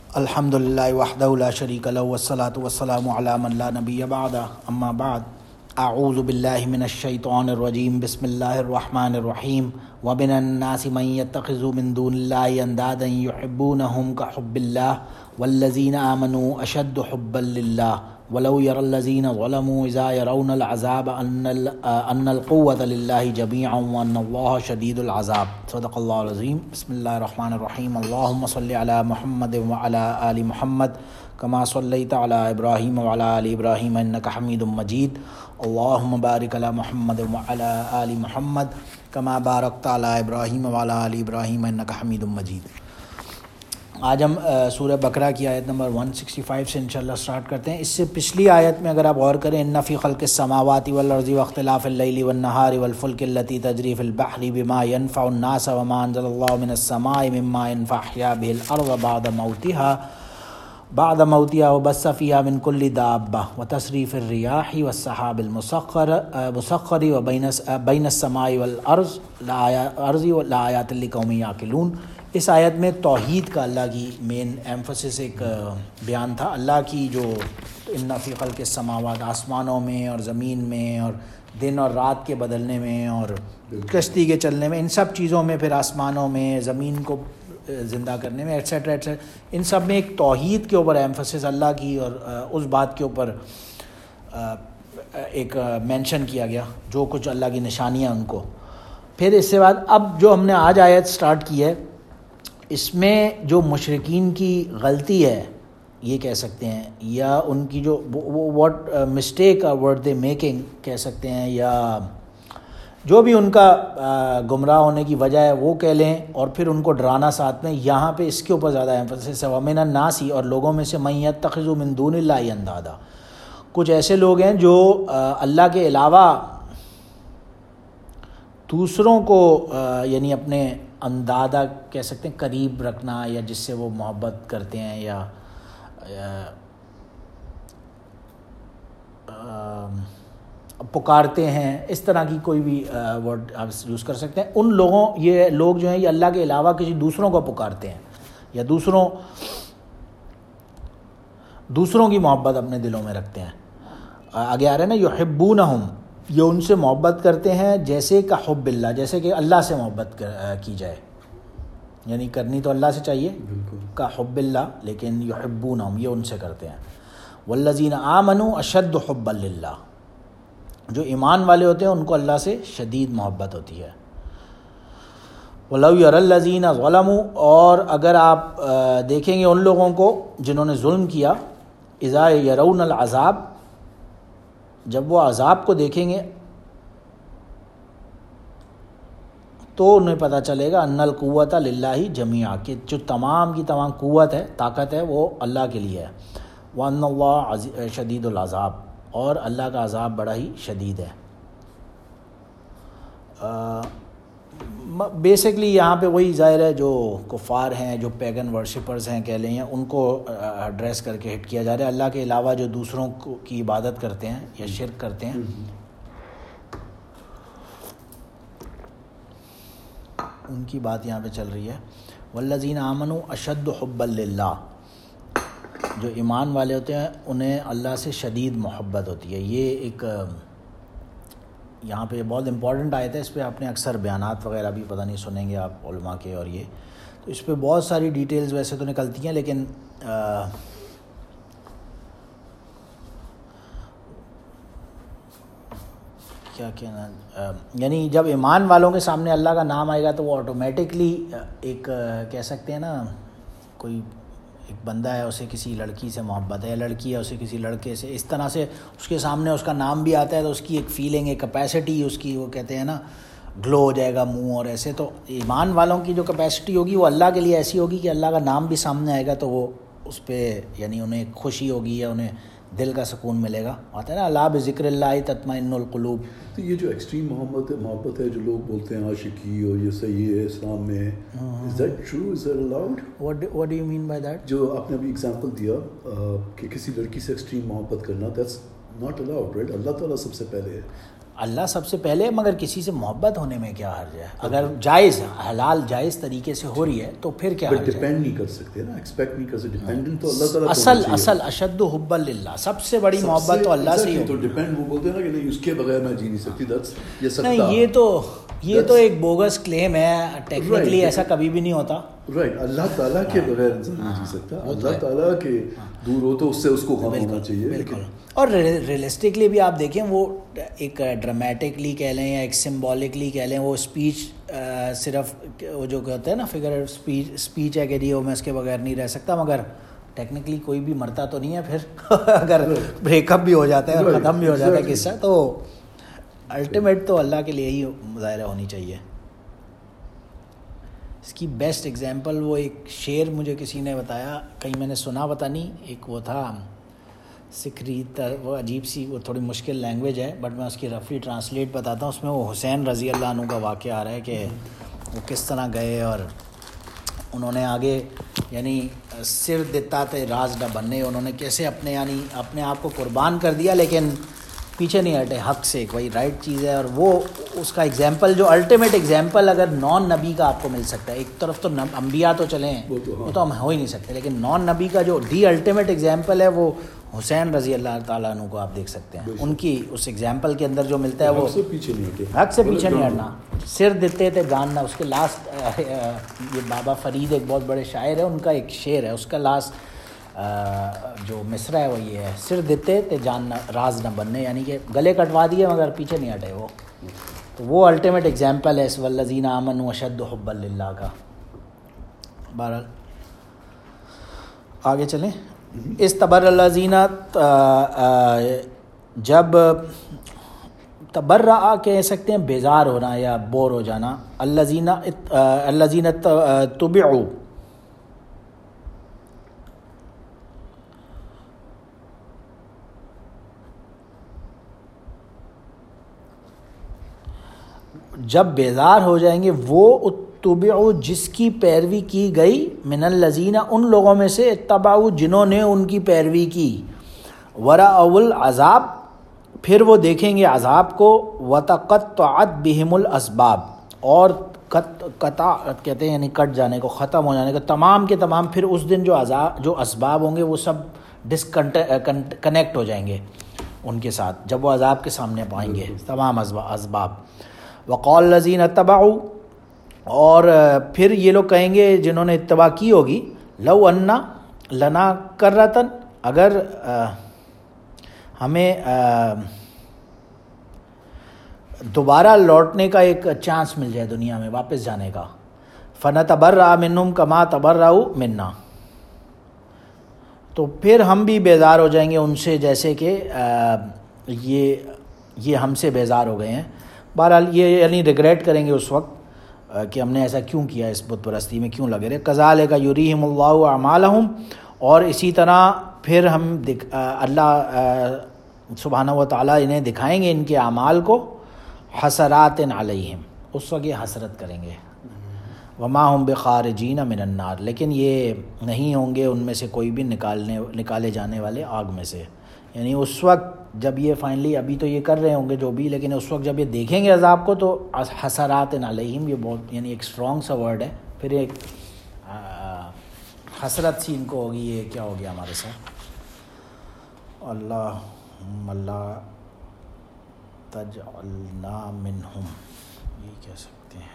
الحمد للہ وحدہ لا شریک لہ والصلاة والسلام علی من لا نبی بعدہ اما بعد اعوذ باللہ من الشیطان الرجیم بسم اللہ الرحمن الرحیم ومن الناس من يتخذ من دون اللہ اندادا یحبونہم کحب اللہ والذین آمنوا اشد حبا للہ ولو يرى الذين ظلموا اذا يرون العذاب ان القوة لله جميعا وان الله شديد العذاب صدق الله العظیم. بسم اللہ الرحمن الرحیم. اللهم صل على محمد وعلى آل محمد كما صليت على ابراہیم وعلى آل ابراہیم انك حمید مجید. اللهم بارک على محمد وعلى آل محمد كما بارکت على ابراہیم وعلى آل ابراہیم انك حمید مجید. آج ہم سورہ بقرہ کی آیت نمبر 165 سے انشاءاللہ سٹارٹ کرتے ہیں. اس سے پچھلی آیت میں اگر آپ غور کریں، ان فی خلق السماوات والارض واختلاف اللیل والنہار والفلک التی تجری فی البحر بما ينفع الناس وما انزل اللہ من السماء مما ينفع احیا به الارض بعد موتها وبث فيها من كل دابة وتصريف الرياح والسحاب المسخر وبين السماء والارض لآیات لقوم یعقلون. اس آیت میں توحید کا اللہ کی مین ایمفسس ایک بیان تھا. اللہ کی جو ان فی خلق السماوات، آسمانوں میں اور زمین میں اور دن اور رات کے بدلنے میں اور کشتی کے چلنے میں، ان سب چیزوں میں، پھر آسمانوں میں زمین کو زندہ کرنے میں ایٹسیٹرا ایٹسیٹرا، ان سب میں ایک توحید کے اوپر ایمفسس اللہ کی اور اس بات کے اوپر ایک مینشن کیا گیا جو کچھ اللہ کی نشانیاں ان کو. پھر اس کے بعد اب جو ہم نے آج آیت سٹارٹ کی ہے، اس میں جو مشرکین کی غلطی ہے یہ کہہ سکتے ہیں، یا ان کی جو what mistake word they making کہہ سکتے ہیں، یا جو بھی ان کا گمراہ ہونے کی وجہ ہے وہ کہہ لیں، اور پھر ان کو ڈرانا ساتھ میں. یہاں پہ اس کے اوپر زیادہ ایمفسس ہے. ومن الناس، اور لوگوں میں سے من یتخذ من دون اللہ اندادا، کچھ ایسے لوگ ہیں جو اللہ کے علاوہ دوسروں کو یعنی اپنے اندادہ کہہ سکتے ہیں، قریب رکھنا، یا جس سے وہ محبت کرتے ہیں، یا پکارتے ہیں، اس طرح کی کوئی بھی ورڈ آپ یوز کر سکتے ہیں. ان لوگوں، یہ لوگ جو ہیں یہ اللہ کے علاوہ کسی دوسروں کو پکارتے ہیں، یا دوسروں کی محبت اپنے دلوں میں رکھتے ہیں. آگے آ رہے ہیں نا، یحبونہم، یہ ان سے محبت کرتے ہیں جیسے کہ حب اللہ، جیسے کہ اللہ سے محبت کی جائے، یعنی کرنی تو اللہ سے چاہیے کا حب اللہ، لیکن یحبونہم یہ ان سے کرتے ہیں. والذین آمنوا اشد حبا للہ، جو ایمان والے ہوتے ہیں ان کو اللہ سے شدید محبت ہوتی ہے. وَلَوْ يَرَى الَّذِينَ ظَلَمُوا، اور اگر آپ دیکھیں گے ان لوگوں کو جنہوں نے ظلم کیا، اِذَا يَرَوْنَ الْعَذَابَ، جب وہ عذاب کو دیکھیں گے تو انہیں پتہ چلے گا ان القوۃ للہ جمیعا، کہ جو تمام کی تمام قوت ہے، طاقت ہے، وہ اللہ کے لیے ہے. وَأَنَّ اللَّهَ شَدِيدُ الْعَذَابِ، اور اللہ کا عذاب بڑا ہی شدید ہے. بیسکلی یہاں پہ وہی ظاہر ہے جو کفار ہیں، جو پیگن ورشپرز ہیں کہہ لیں، ان کو ایڈریس کر کے ہٹ کیا جا رہا ہے. اللہ کے علاوہ جو دوسروں کی عبادت کرتے ہیں یا شرک کرتے ہیں، ان کی بات یہاں پہ چل رہی ہے. والذین آمنوا اشد حبا للہ، جو ایمان والے ہوتے ہیں انہیں اللہ سے شدید محبت ہوتی ہے. یہ ایک یہاں پہ بہت امپورٹنٹ آیت ہے. اس پہ آپ نے اکثر بیانات وغیرہ بھی پتہ نہیں سنیں گے آپ علماء کے، اور یہ تو اس پہ بہت ساری ڈیٹیلز ویسے تو نکلتی ہیں، لیکن کیا کہنا، یعنی جب ایمان والوں کے سامنے اللہ کا نام آئے گا تو وہ آٹومیٹکلی ایک کہہ سکتے ہیں نا، کوئی ایک بندہ ہے اسے کسی لڑکی سے محبت ہے، یا لڑکی ہے اسے کسی لڑکے سے، اس طرح سے اس کے سامنے اس کا نام بھی آتا ہے تو اس کی ایک فیلنگ، ایک کیپیسٹی اس کی، وہ کہتے ہیں نا گلو ہو جائے گا منہ. اور ایسے تو ایمان والوں کی جو کیپیسٹی ہوگی وہ اللہ کے لیے ایسی ہوگی کہ اللہ کا نام بھی سامنے آئے گا تو وہ اس پہ یعنی انہیں خوشی ہوگی، یا انہیں دل کا سکون ملے گا. آتا ہے نا الا بذکر اللہ تطمئن القلوب. تو یہ جو ایکسٹریم محبت ہے جو لوگ بولتے ہیں عاشقی اور یہ صحیح ہے اسلام میں، is that true? Is that allowed? What do you mean by that? جو آپ نے ابھی اگزامپل دیا کہ کسی لڑکی سے ایکسٹریم محبت کرنا، that's not allowed, right? اللہ تعالیٰ سب سے پہلے ہے. اللہ سب سے پہلے، مگر کسی سے محبت ہونے میں کیا حرج ہے؟ اگر جائز حلال جائز طریقے سے ہو رہی ہے تو پھر کیا حرج ہے؟ ڈیپینڈ نہیں کر سکتے نا، ایکسپیکٹ نہیں کر سکتے، ڈیپینڈنٹ تو اللہ تعالیٰ اصل اشد حبا للہ، سب سے بڑی محبت تو اللہ سے ہی تو ڈیپینڈ وہ بولتے ہیں نا کہ نہیں اس کے بغیر میں جی نہیں سکتی، یہ سکتا نہیں، یہ تو ایک بوگس کلیم ہے، ٹیکنیکلی ایسا کبھی بھی نہیں ہوتا. رائٹ، اللہ تعالیٰ کے بغیر انسان نہیں جی سکتا، اللہ تعالیٰ کے دور ہو تو اس سے اس کو غم ہونا چاہیے. بالکل. اور ریئلسٹکلی بھی آپ دیکھیں، وہ ایک ڈرامیٹکلی کہہ لیں یا ایک سمبولکلی کہہ لیں، وہ اسپیچ صرف وہ جو کہتے ہیں نا فگر اسپیچ ہے کہ جی وہ میں اس کے بغیر نہیں رہ سکتا، مگر ٹیکنیکلی کوئی بھی مرتا تو نہیں ہے پھر اگر بریک اپ بھی ہو جاتا ہے، ختم بھی ہو جاتا ہے قصہ، تو الٹیمیٹ تو اللہ کے لیے ہی مظاہرہ ہونی چاہیے. اس کی بیسٹ ایگزامپل وہ ایک شعر مجھے کسی نے بتایا، کہیں میں نے سنا پتہ نہیں، ایک وہ تھا سکری، وہ عجیب سی، وہ تھوڑی مشکل لینگویج ہے بٹ میں اس کی رفلی ٹرانسلیٹ بتاتا ہوں. اس میں وہ حسین رضی اللہ عنہ کا واقعہ آ رہا ہے کہ وہ کس طرح گئے اور انہوں نے آگے یعنی سر دیتا تھے راز نہ بننے، انہوں نے کیسے اپنے آپ کو قربان کر دیا لیکن پیچھے نہیں ہٹے حق سے، وہی رائٹ چیز ہے. اور وہ اس کا ایگزامپل جو الٹیمیٹ ایگزامپل اگر نان نبی کا آپ کو مل سکتا ہے، ایک طرف تو انبیاء تو چلیں وہ تو ہم ہو ہی نہیں سکتے، لیکن نان نبی کا جو دی الٹیمیٹ ایگزامپل ہے وہ حسین رضی اللہ تعالیٰ عنہ کو آپ دیکھ سکتے ہیں. ان کی اس ایگزامپل کے اندر جو ملتا ہے وہ حق سے پیچھے نہیں ہٹنا، سر دیتے تھے جاننا. اس کے لاسٹ یہ بابا فرید ایک بہت بڑے شاعر ہے، ان کا ایک شعر ہے، اس کا لاسٹ جو مصرع ہے وہ یہ ہے، سر دیتے تھے جاننا راز نہ بننے، یعنی کہ گلے کٹوا دیے مگر پیچھے نہیں ہٹے وہ. تو وہ الٹیمیٹ ایگزامپل ہے اس والذین آمنوا اشد حبا للہ کا. بہرحال آگے چلیں. استبر الذین، جب تبرع کہہ سکتے ہیں بیزار ہونا یا بور ہو جانا، الذین تبعوا، جب بیزار ہو جائیں گے وہ اتبعوا جس کی پیروی کی گئی، من الذین ان لوگوں میں سے، اتبعوا جنہوں نے ان کی پیروی کی، ورأوا العذاب پھر وہ دیکھیں گے عذاب کو، وتقطعت بہم الاسباب اور قطع کہتے ہیں یعنی کٹ جانے کو، ختم ہو جانے کو، تمام کے تمام پھر اس دن جو اسباب ہوں گے وہ سب ڈسکنیکٹ ہو جائیں گے ان کے ساتھ جب وہ عذاب کے سامنے پائیں گے تمام اسباب. وقال الذین اتبعوا، اور پھر یہ لوگ کہیں گے جنہوں نے اتباع کی ہوگی، لو انا لنا کرتن، اگر ہمیں دوبارہ لوٹنے کا ایک چانس مل جائے دنیا میں واپس جانے کا، فنتبرأ منہم کما تبرؤوا منا، تو پھر ہم بھی بیزار ہو جائیں گے ان سے جیسے کہ یہ ہم سے بیزار ہو گئے ہیں. بہرحال یہ یعنی ریگریٹ کریں گے اس وقت کہ ہم نے ایسا کیوں کیا، اس بت پرستی میں کیوں لگے رہے. کذالک یریہم اللہ اعمالہم، اور اسی طرح پھر ہم اللہ سبحانہ و تعالیٰ انہیں دکھائیں گے ان کے اعمال کو، حسرات علیہم، اس وقت یہ حسرت کریں گے. وما ہم بخارجین من النار، لیکن یہ نہیں ہوں گے ان میں سے کوئی بھی نکالے جانے والے آگ میں سے. یعنی اس وقت جب یہ فائنلی ابھی تو یہ کر رہے ہوں گے جو بھی، لیکن اس وقت جب یہ دیکھیں گے عذاب کو تو حسرات علیہم، یہ بہت یعنی ایک اسٹرانگ سا ورڈ ہے، پھر ایک حسرت سی ان کو ہوگی، یہ کیا ہو گیا ہمارے ساتھ. اللہم لا تجعلنا منہم، یہ کہہ سکتے ہیں.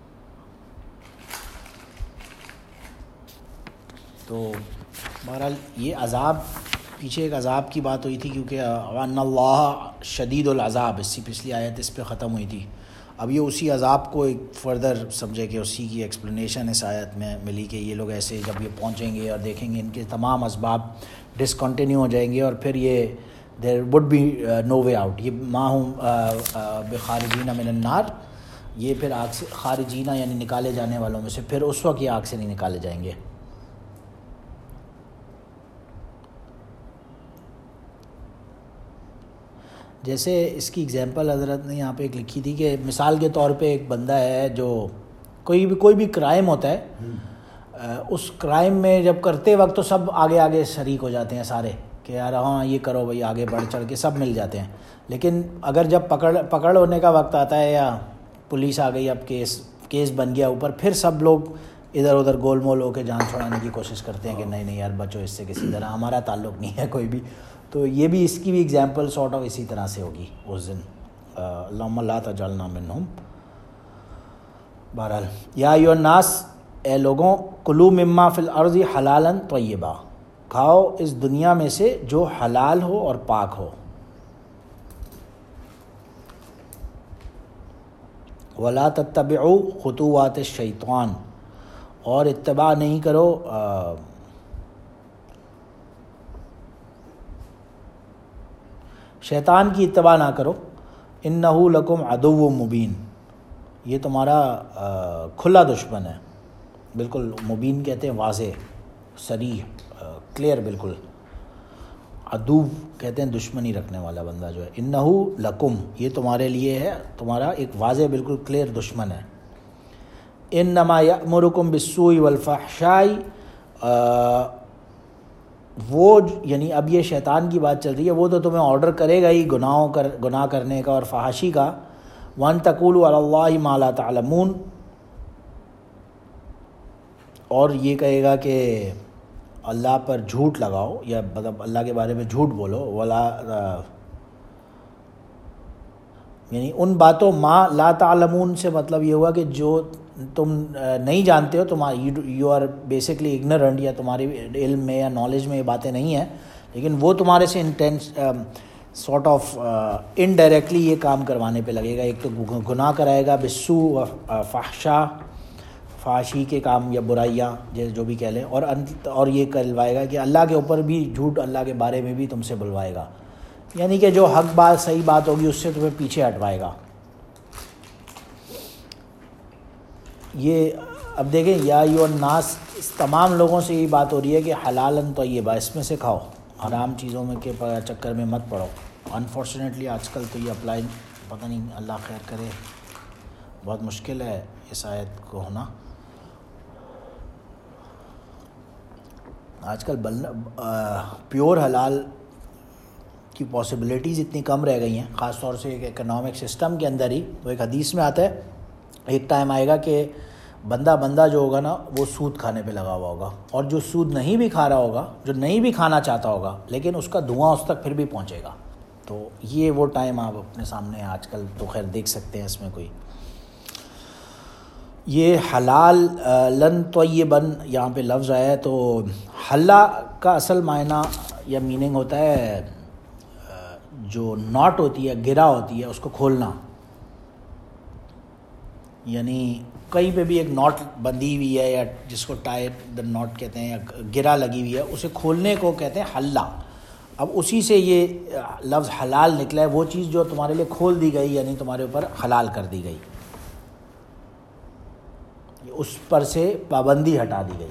تو بہرحال یہ عذاب، پیچھے ایک عذاب کی بات ہوئی تھی کیونکہ وَأَنَّ اللَّهَ شدید العذاب، اس سے پچھلی آیت اس پہ ختم ہوئی تھی. اب یہ اسی عذاب کو ایک فردر سمجھے کہ اسی کی ایکسپلینیشن اس آیت میں ملی کہ یہ لوگ ایسے جب یہ پہنچیں گے اور دیکھیں گے ان کے تمام اسباب ڈسکنٹینیو ہو جائیں گے اور پھر یہ there would be no way out, یہ ما ہم بخارجین من النار، یہ پھر آگ سے خارجینہ یعنی نکالے جانے والوں میں سے، پھر اس وقت یہ آگ سے نہیں نکالے جائیں گے. جیسے اس کی اگزامپل حضرت نے یہاں پہ ایک لکھی تھی کہ مثال کے طور پہ ایک بندہ ہے جو کوئی بھی کرائم ہوتا ہے، اس کرائم میں جب کرتے وقت تو سب آگے شریک ہو جاتے ہیں سارے کہ یار ہاں یہ کرو بھائی، آگے بڑھ چڑھ کے سب مل جاتے ہیں. لیکن اگر جب پکڑ ہونے کا وقت آتا ہے یا پولیس آ گئی، اب کیس بن گیا اوپر، پھر سب لوگ ادھر ادھر گول مول ہو کے جان چھڑانے کی کوشش کرتے ہیں کہ نہیں یار بچو اس سے، کسی طرح ہمارا تعلق نہیں ہے کوئی بھی. تو یہ بھی اس کی بھی ایگزامپل سارٹ آف اسی طرح سے ہوگی اس دن. اللہم لا تجعلنا منہم. بہرحال یا ایھا الناس، اے لوگوں، کلوا مما فی الارض حلالا طیبا، کھاؤ اس دنیا میں سے جو حلال ہو اور پاک ہو. ولا تتبعوا خطوات الشیطان، اور اتباع نہیں کرو شیطان کی اتباع نہ کرو. انہ لکم عدو مبین، یہ تمہارا کھلا دشمن ہے. بالکل مبین کہتے ہیں واضح، صریح، کلیئر بالکل. عدو کہتے ہیں دشمنی رکھنے والا بندہ جو ہے. انہ لکم، یہ تمہارے لیے ہے، تمہارا ایک واضح بالکل کلیئر دشمن ہے. انما یأمرکم بالسوء والفحشاء، وہ یعنی اب یہ شیطان کی بات چل رہی ہے، وہ تو تمہیں آرڈر کرے گا ہی گناہ کرنے کا اور فحاشی کا. وان تقولوا علی اللہ ما لا تعلمون، اور یہ کہے گا کہ اللہ پر جھوٹ لگاؤ، یا مطلب اللہ کے بارے میں جھوٹ بولو. ولا یعنی ان باتوں ما لا تعلمون سے مطلب یہ ہوا کہ جو تم نہیں جانتے ہو، یو آر بیسکلی اگنورنٹ، یا تمہاری علم میں یا نالج میں یہ باتیں نہیں ہیں، لیکن وہ تمہارے سے انٹینس سارٹ آف انڈائریکٹلی یہ کام کروانے پہ لگے گا. ایک تو گناہ کرائے گا بالسوء، فحشا، فحاشی کے کام یا برائیاں جو بھی کہہ لیں، اور یہ کہلوائے گا کہ اللہ کے اوپر بھی جھوٹ، اللہ کے بارے میں بھی تم سے بلوائے گا. یعنی کہ جو حق بات، صحیح بات ہوگی اس سے تمہیں پیچھے ہٹوائے گا. یہ اب دیکھیں یا ایھا الناس، اس تمام لوگوں سے یہی بات ہو رہی ہے کہ حلالا طیبا، اس میں سے کھاؤ، حرام چیزوں میں کے چکر میں مت پڑو. انفارچونیٹلی آج کل تو یہ اپلائی، پتہ نہیں اللہ خیر کرے، بہت مشکل ہے اس آیت کو ہونا. آج کل پیور حلال کی پاسبلٹیز اتنی کم رہ گئی ہیں، خاص طور سے ایک اکنامک سسٹم کے اندر ہی. وہ ایک حدیث میں آتا ہے ایک ٹائم آئے گا کہ بندہ جو ہوگا نا وہ سود کھانے پہ لگا ہوا ہوگا، اور جو سود نہیں بھی کھا رہا ہوگا، جو نہیں بھی کھانا چاہتا ہوگا، لیکن اس کا دھواں اس تک پھر بھی پہنچے گا. تو یہ وہ ٹائم آپ اپنے سامنے آج کل تو خیر دیکھ سکتے ہیں. اس میں کوئی یہ حلال لن طیبن یہاں پہ لفظ آیا ہے، تو حلہ کا اصل معنی یا میننگ ہوتا ہے جو ناٹ ہوتی ہے، گرا ہوتی ہے، اس کو کھولنا. یعنی کہیں پہ بھی ایک ناٹ بندھی ہوئی ہے، یا جس کو ٹائی دا ناٹ کہتے ہیں، یا گرا لگی ہوئی ہے، اسے کھولنے کو کہتے ہیں حلہ. اب اسی سے یہ لفظ حلال نکلا ہے، وہ چیز جو تمہارے لیے کھول دی گئی، یعنی تمہارے اوپر حلال کر دی گئی، اس پر سے پابندی ہٹا دی گئی.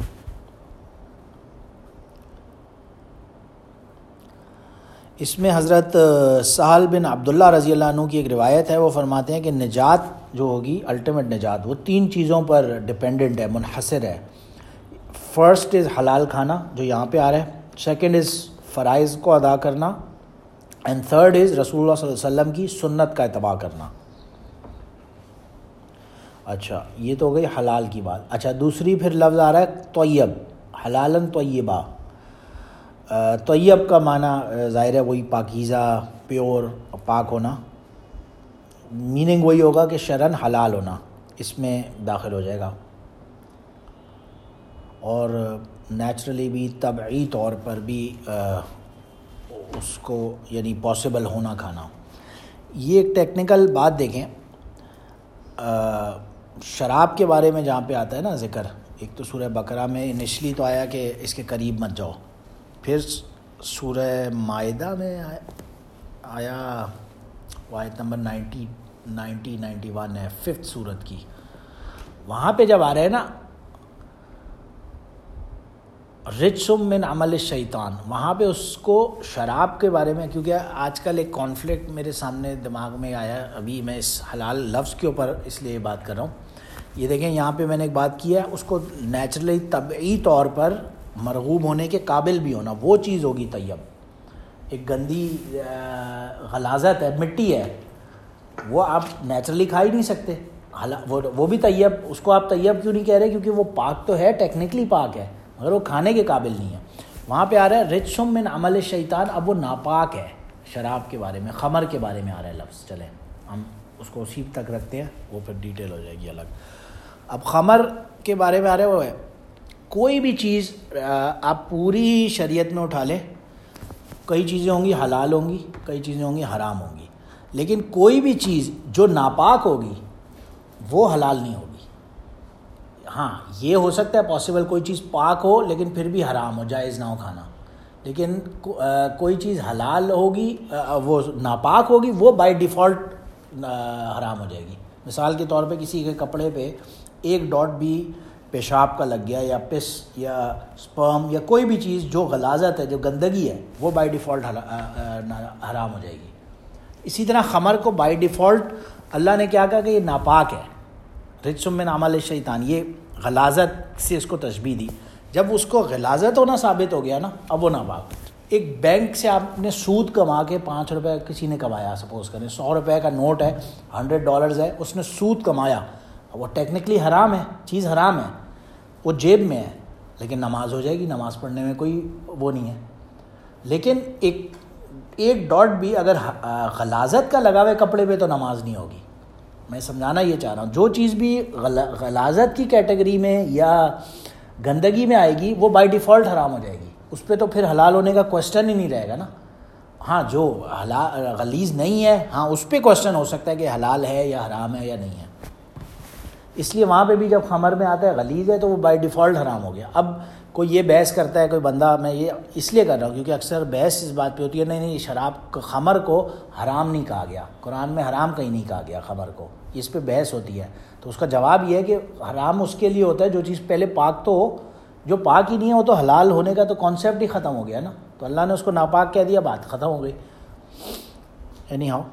اس میں حضرت سہل بن عبداللہ رضی اللہ عنہ کی ایک روایت ہے، وہ فرماتے ہیں کہ نجات جو ہوگی، الٹیمیٹ نجات، وہ 3 چیزوں پر ڈپینڈنٹ ہے، منحصر ہے. فرسٹ از حلال کھانا جو یہاں پہ آ رہا ہے، سیکنڈ از فرائض کو ادا کرنا، اینڈ تھرڈ از رسول اللہ صلی اللہ علیہ وسلم کی سنت کا اتباع کرنا. اچھا یہ تو ہو گئی حلال کی بات. اچھا دوسری پھر لفظ آ رہا ہے طیب، حلالا طیبا. طیب کا معنی ظاہر ہے وہی پاکیزہ، پیور، پاک ہونا. میننگ وہی ہوگا کہ شرعاً حلال ہونا، اس میں داخل ہو جائے گا. اور نیچرلی بھی طبعی طور پر بھی اس کو یعنی پاسبل ہونا کھانا. یہ ایک ٹیکنیکل بات دیکھیں، شراب کے بارے میں جہاں پہ آتا ہے نا ذکر، ایک تو سورہ بقرہ میں انیشلی تو آیا کہ اس کے قریب مت جاؤ، پھر سورہ مائدہ میں آیا آیت نمبر 91 ہے 5th سورت کی، وہاں پہ جب آ رہے ہیں نا رجسم من عمل الشیطان، وہاں پہ اس کو شراب کے بارے میں، کیونکہ آج کل ایک کانفلکٹ میرے سامنے دماغ میں آیا، ابھی میں اس حلال لفظ کے اوپر اس لیے بات کر رہا ہوں. یہ دیکھیں یہاں پہ میں نے ایک بات کی ہے، اس کو نیچرلی طبعی طور پر مرغوب ہونے کے قابل بھی ہونا، وہ چیز ہوگی طیب. ایک گندی غلاظت ہے، مٹی ہے، وہ آپ نیچرلی کھا ہی نہیں سکتے. وہ بھی طیب، اس کو آپ طیب کیوں نہیں کہہ رہے؟ کیونکہ وہ پاک تو ہے، ٹیکنیکلی پاک ہے، مگر وہ کھانے کے قابل نہیں ہے. وہاں پہ آ رہا ہے رجسم من عمل الشیطان، اب وہ ناپاک ہے. شراب کے بارے میں، خمر کے بارے میں آ رہا ہے لفظ. چلیں ہم اس کو اسی تک رکھتے ہیں، وہ پھر ڈیٹیل ہو جائے گی الگ. اب خمر کے بارے میں آ رہا ہے، وہ ہے کوئی بھی چیز آپ پوری شریعت میں اٹھا لیں، کئی چیزیں ہوں گی حلال ہوں گی، کئی چیزیں ہوں گی حرام ہوں گی، لیکن کوئی بھی چیز جو ناپاک ہوگی وہ حلال نہیں ہوگی. ہاں یہ ہو سکتا ہے پاسبل کوئی چیز پاک ہو لیکن پھر بھی حرام ہو، جائز نہ ہو کھانا، لیکن کوئی چیز حلال ہوگی وہ ناپاک ہوگی، وہ بائی ڈیفالٹ حرام ہو جائے گی. مثال کے طور پہ کسی کے کپڑے پہ ایک ڈاٹ بھی پیشاب کا لگ گیا، یا پس یا سپرم یا کوئی بھی چیز جو غلاظت ہے، جو گندگی ہے، وہ بائی ڈیفالٹ حرام ہو جائے گی. اسی طرح خمر کو بائی ڈیفالٹ اللہ نے کیا کہا کہ یہ ناپاک ہے، رجسم من عمل الشیطان، یہ غلاظت سے اس کو تشبیہ دی. جب اس کو غلاظت ہونا ثابت ہو گیا نا، اب وہ ناپاک. ایک بینک سے آپ نے سود کما کے ₹5 کسی نے کمایا، سپوز کریں $100 کا نوٹ ہے، $100 ہے، اس نے سود کمایا، وہ ٹیکنیکلی حرام ہے، چیز حرام ہے، وہ جیب میں ہے، لیکن نماز ہو جائے گی، نماز پڑھنے میں کوئی وہ نہیں ہے. لیکن ایک ڈاٹ بھی اگر غلاظت کا لگا ہوئے کپڑے پہ تو نماز نہیں ہوگی. میں سمجھانا یہ چاہ رہا ہوں، جو چیز بھی غلاظت کی کیٹیگری میں یا گندگی میں آئے گی وہ بائی ڈیفالٹ حرام ہو جائے گی، اس پہ تو پھر حلال ہونے کا کوشچن ہی نہیں رہے گا نا. ہاں جو غلیظ نہیں ہے، ہاں اس پہ کوشچن ہو سکتا ہے کہ حلال ہے یا حرام ہے یا نہیں ہے. اس لیے وہاں پہ بھی جب خمر میں آتا ہے غلیظ ہے تو وہ بائی ڈیفالٹ حرام ہو گیا. اب کوئی یہ بحث کرتا ہے کوئی بندہ، میں یہ اس لیے کر رہا ہوں کیونکہ اکثر بحث اس بات پہ ہوتی ہے، نہیں شراب خمر کو حرام نہیں کہا گیا، قرآن میں حرام کہیں نہیں کہا گیا خمر کو، اس پہ بحث ہوتی ہے. تو اس کا جواب یہ ہے کہ حرام اس کے لیے ہوتا ہے جو چیز پہلے پاک تو ہو، جو پاک ہی نہیں ہے وہ تو حلال ہونے کا تو کانسیپٹ ہی ختم ہو گیا نا. تو اللہ نے اس کو ناپاک کہہ دیا، بات ختم ہو گئی. اینی ہاؤ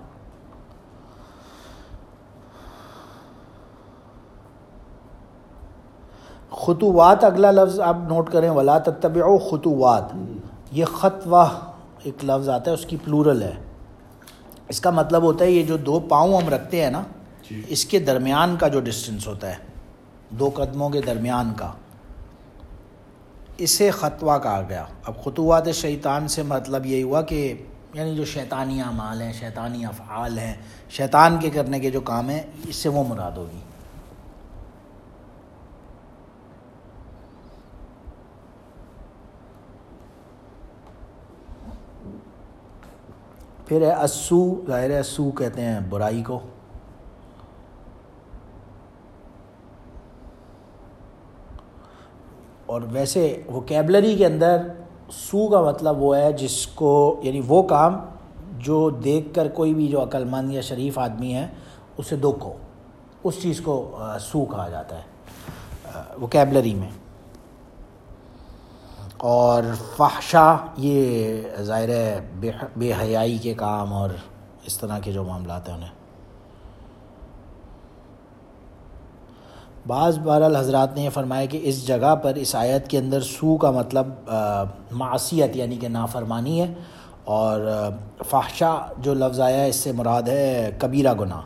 خطوات، اگلا لفظ آپ نوٹ کریں، ولا تتبعوا خطوات. یہ خطوہ ایک لفظ آتا ہے، اس کی پلورل ہے. اس کا مطلب ہوتا ہے یہ جو 2 پاؤں ہم رکھتے ہیں نا، اس کے درمیان کا جو ڈسٹنس ہوتا ہے، 2 قدموں کے درمیان کا، اسے خطوہ کہا گیا. اب خطوات شیطان سے مطلب یہی ہوا کہ یعنی جو شیطانی اعمال ہیں، شیطانی افعال ہیں، شیطان کے کرنے کے جو کام ہیں، اس سے وہ مراد ہوگی. پھر ہے اسو، ظاہر ہے اسو کہتے ہیں برائی کو. اور ویسے ووکیبلری کے اندر سو کا مطلب وہ ہے جس کو، یعنی وہ کام جو دیکھ کر کوئی بھی جو عقل مند یا شریف آدمی ہے اسے دکھ ہو، اس چیز کو سو کہا جاتا ہے ووکیبلری میں. اور فحشا یہ ظاہر ہے بے حیائی کے کام اور اس طرح کے جو معاملات ہیں انہیں. بہرحال حضرات نے یہ فرمایا کہ اس جگہ پر اس آیت کے اندر سو کا مطلب معصیت یعنی کہ نافرمانی ہے، اور فحشا جو لفظ آیا ہے اس سے مراد ہے کبیرہ گناہ.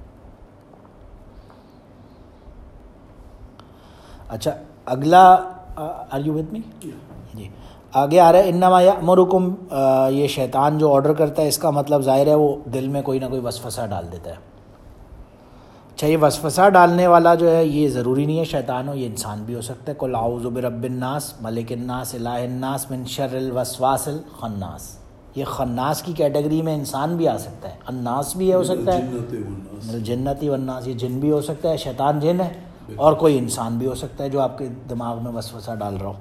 اچھا اگلا، آر یو وتھ می؟ جی آگے آ رہا ہے انما یأمرکم، یہ شیطان جو آرڈر کرتا ہے اس کا مطلب ظاہر ہے وہ دل میں کوئی نہ کوئی وسوسہ ڈال دیتا ہے. اچھا یہ وسوسہ ڈالنے والا جو ہے یہ ضروری نہیں ہے شیطان ہو، یہ انسان بھی ہو سکتا ہے. قل اعوذ برب الناس ملک الناس الہ الناس من شر الوسواس الخناس. یہ خناس کی کیٹیگری میں انسان بھی آ سکتا ہے، الناس بھی ہو سکتا ہے، جنتی والناس، یہ جن بھی ہو سکتا ہے، شیطان جن ہے، اور کوئی انسان بھی ہو سکتا ہے جو آپ کے دماغ میں وسوسہ ڈال رہا ہو.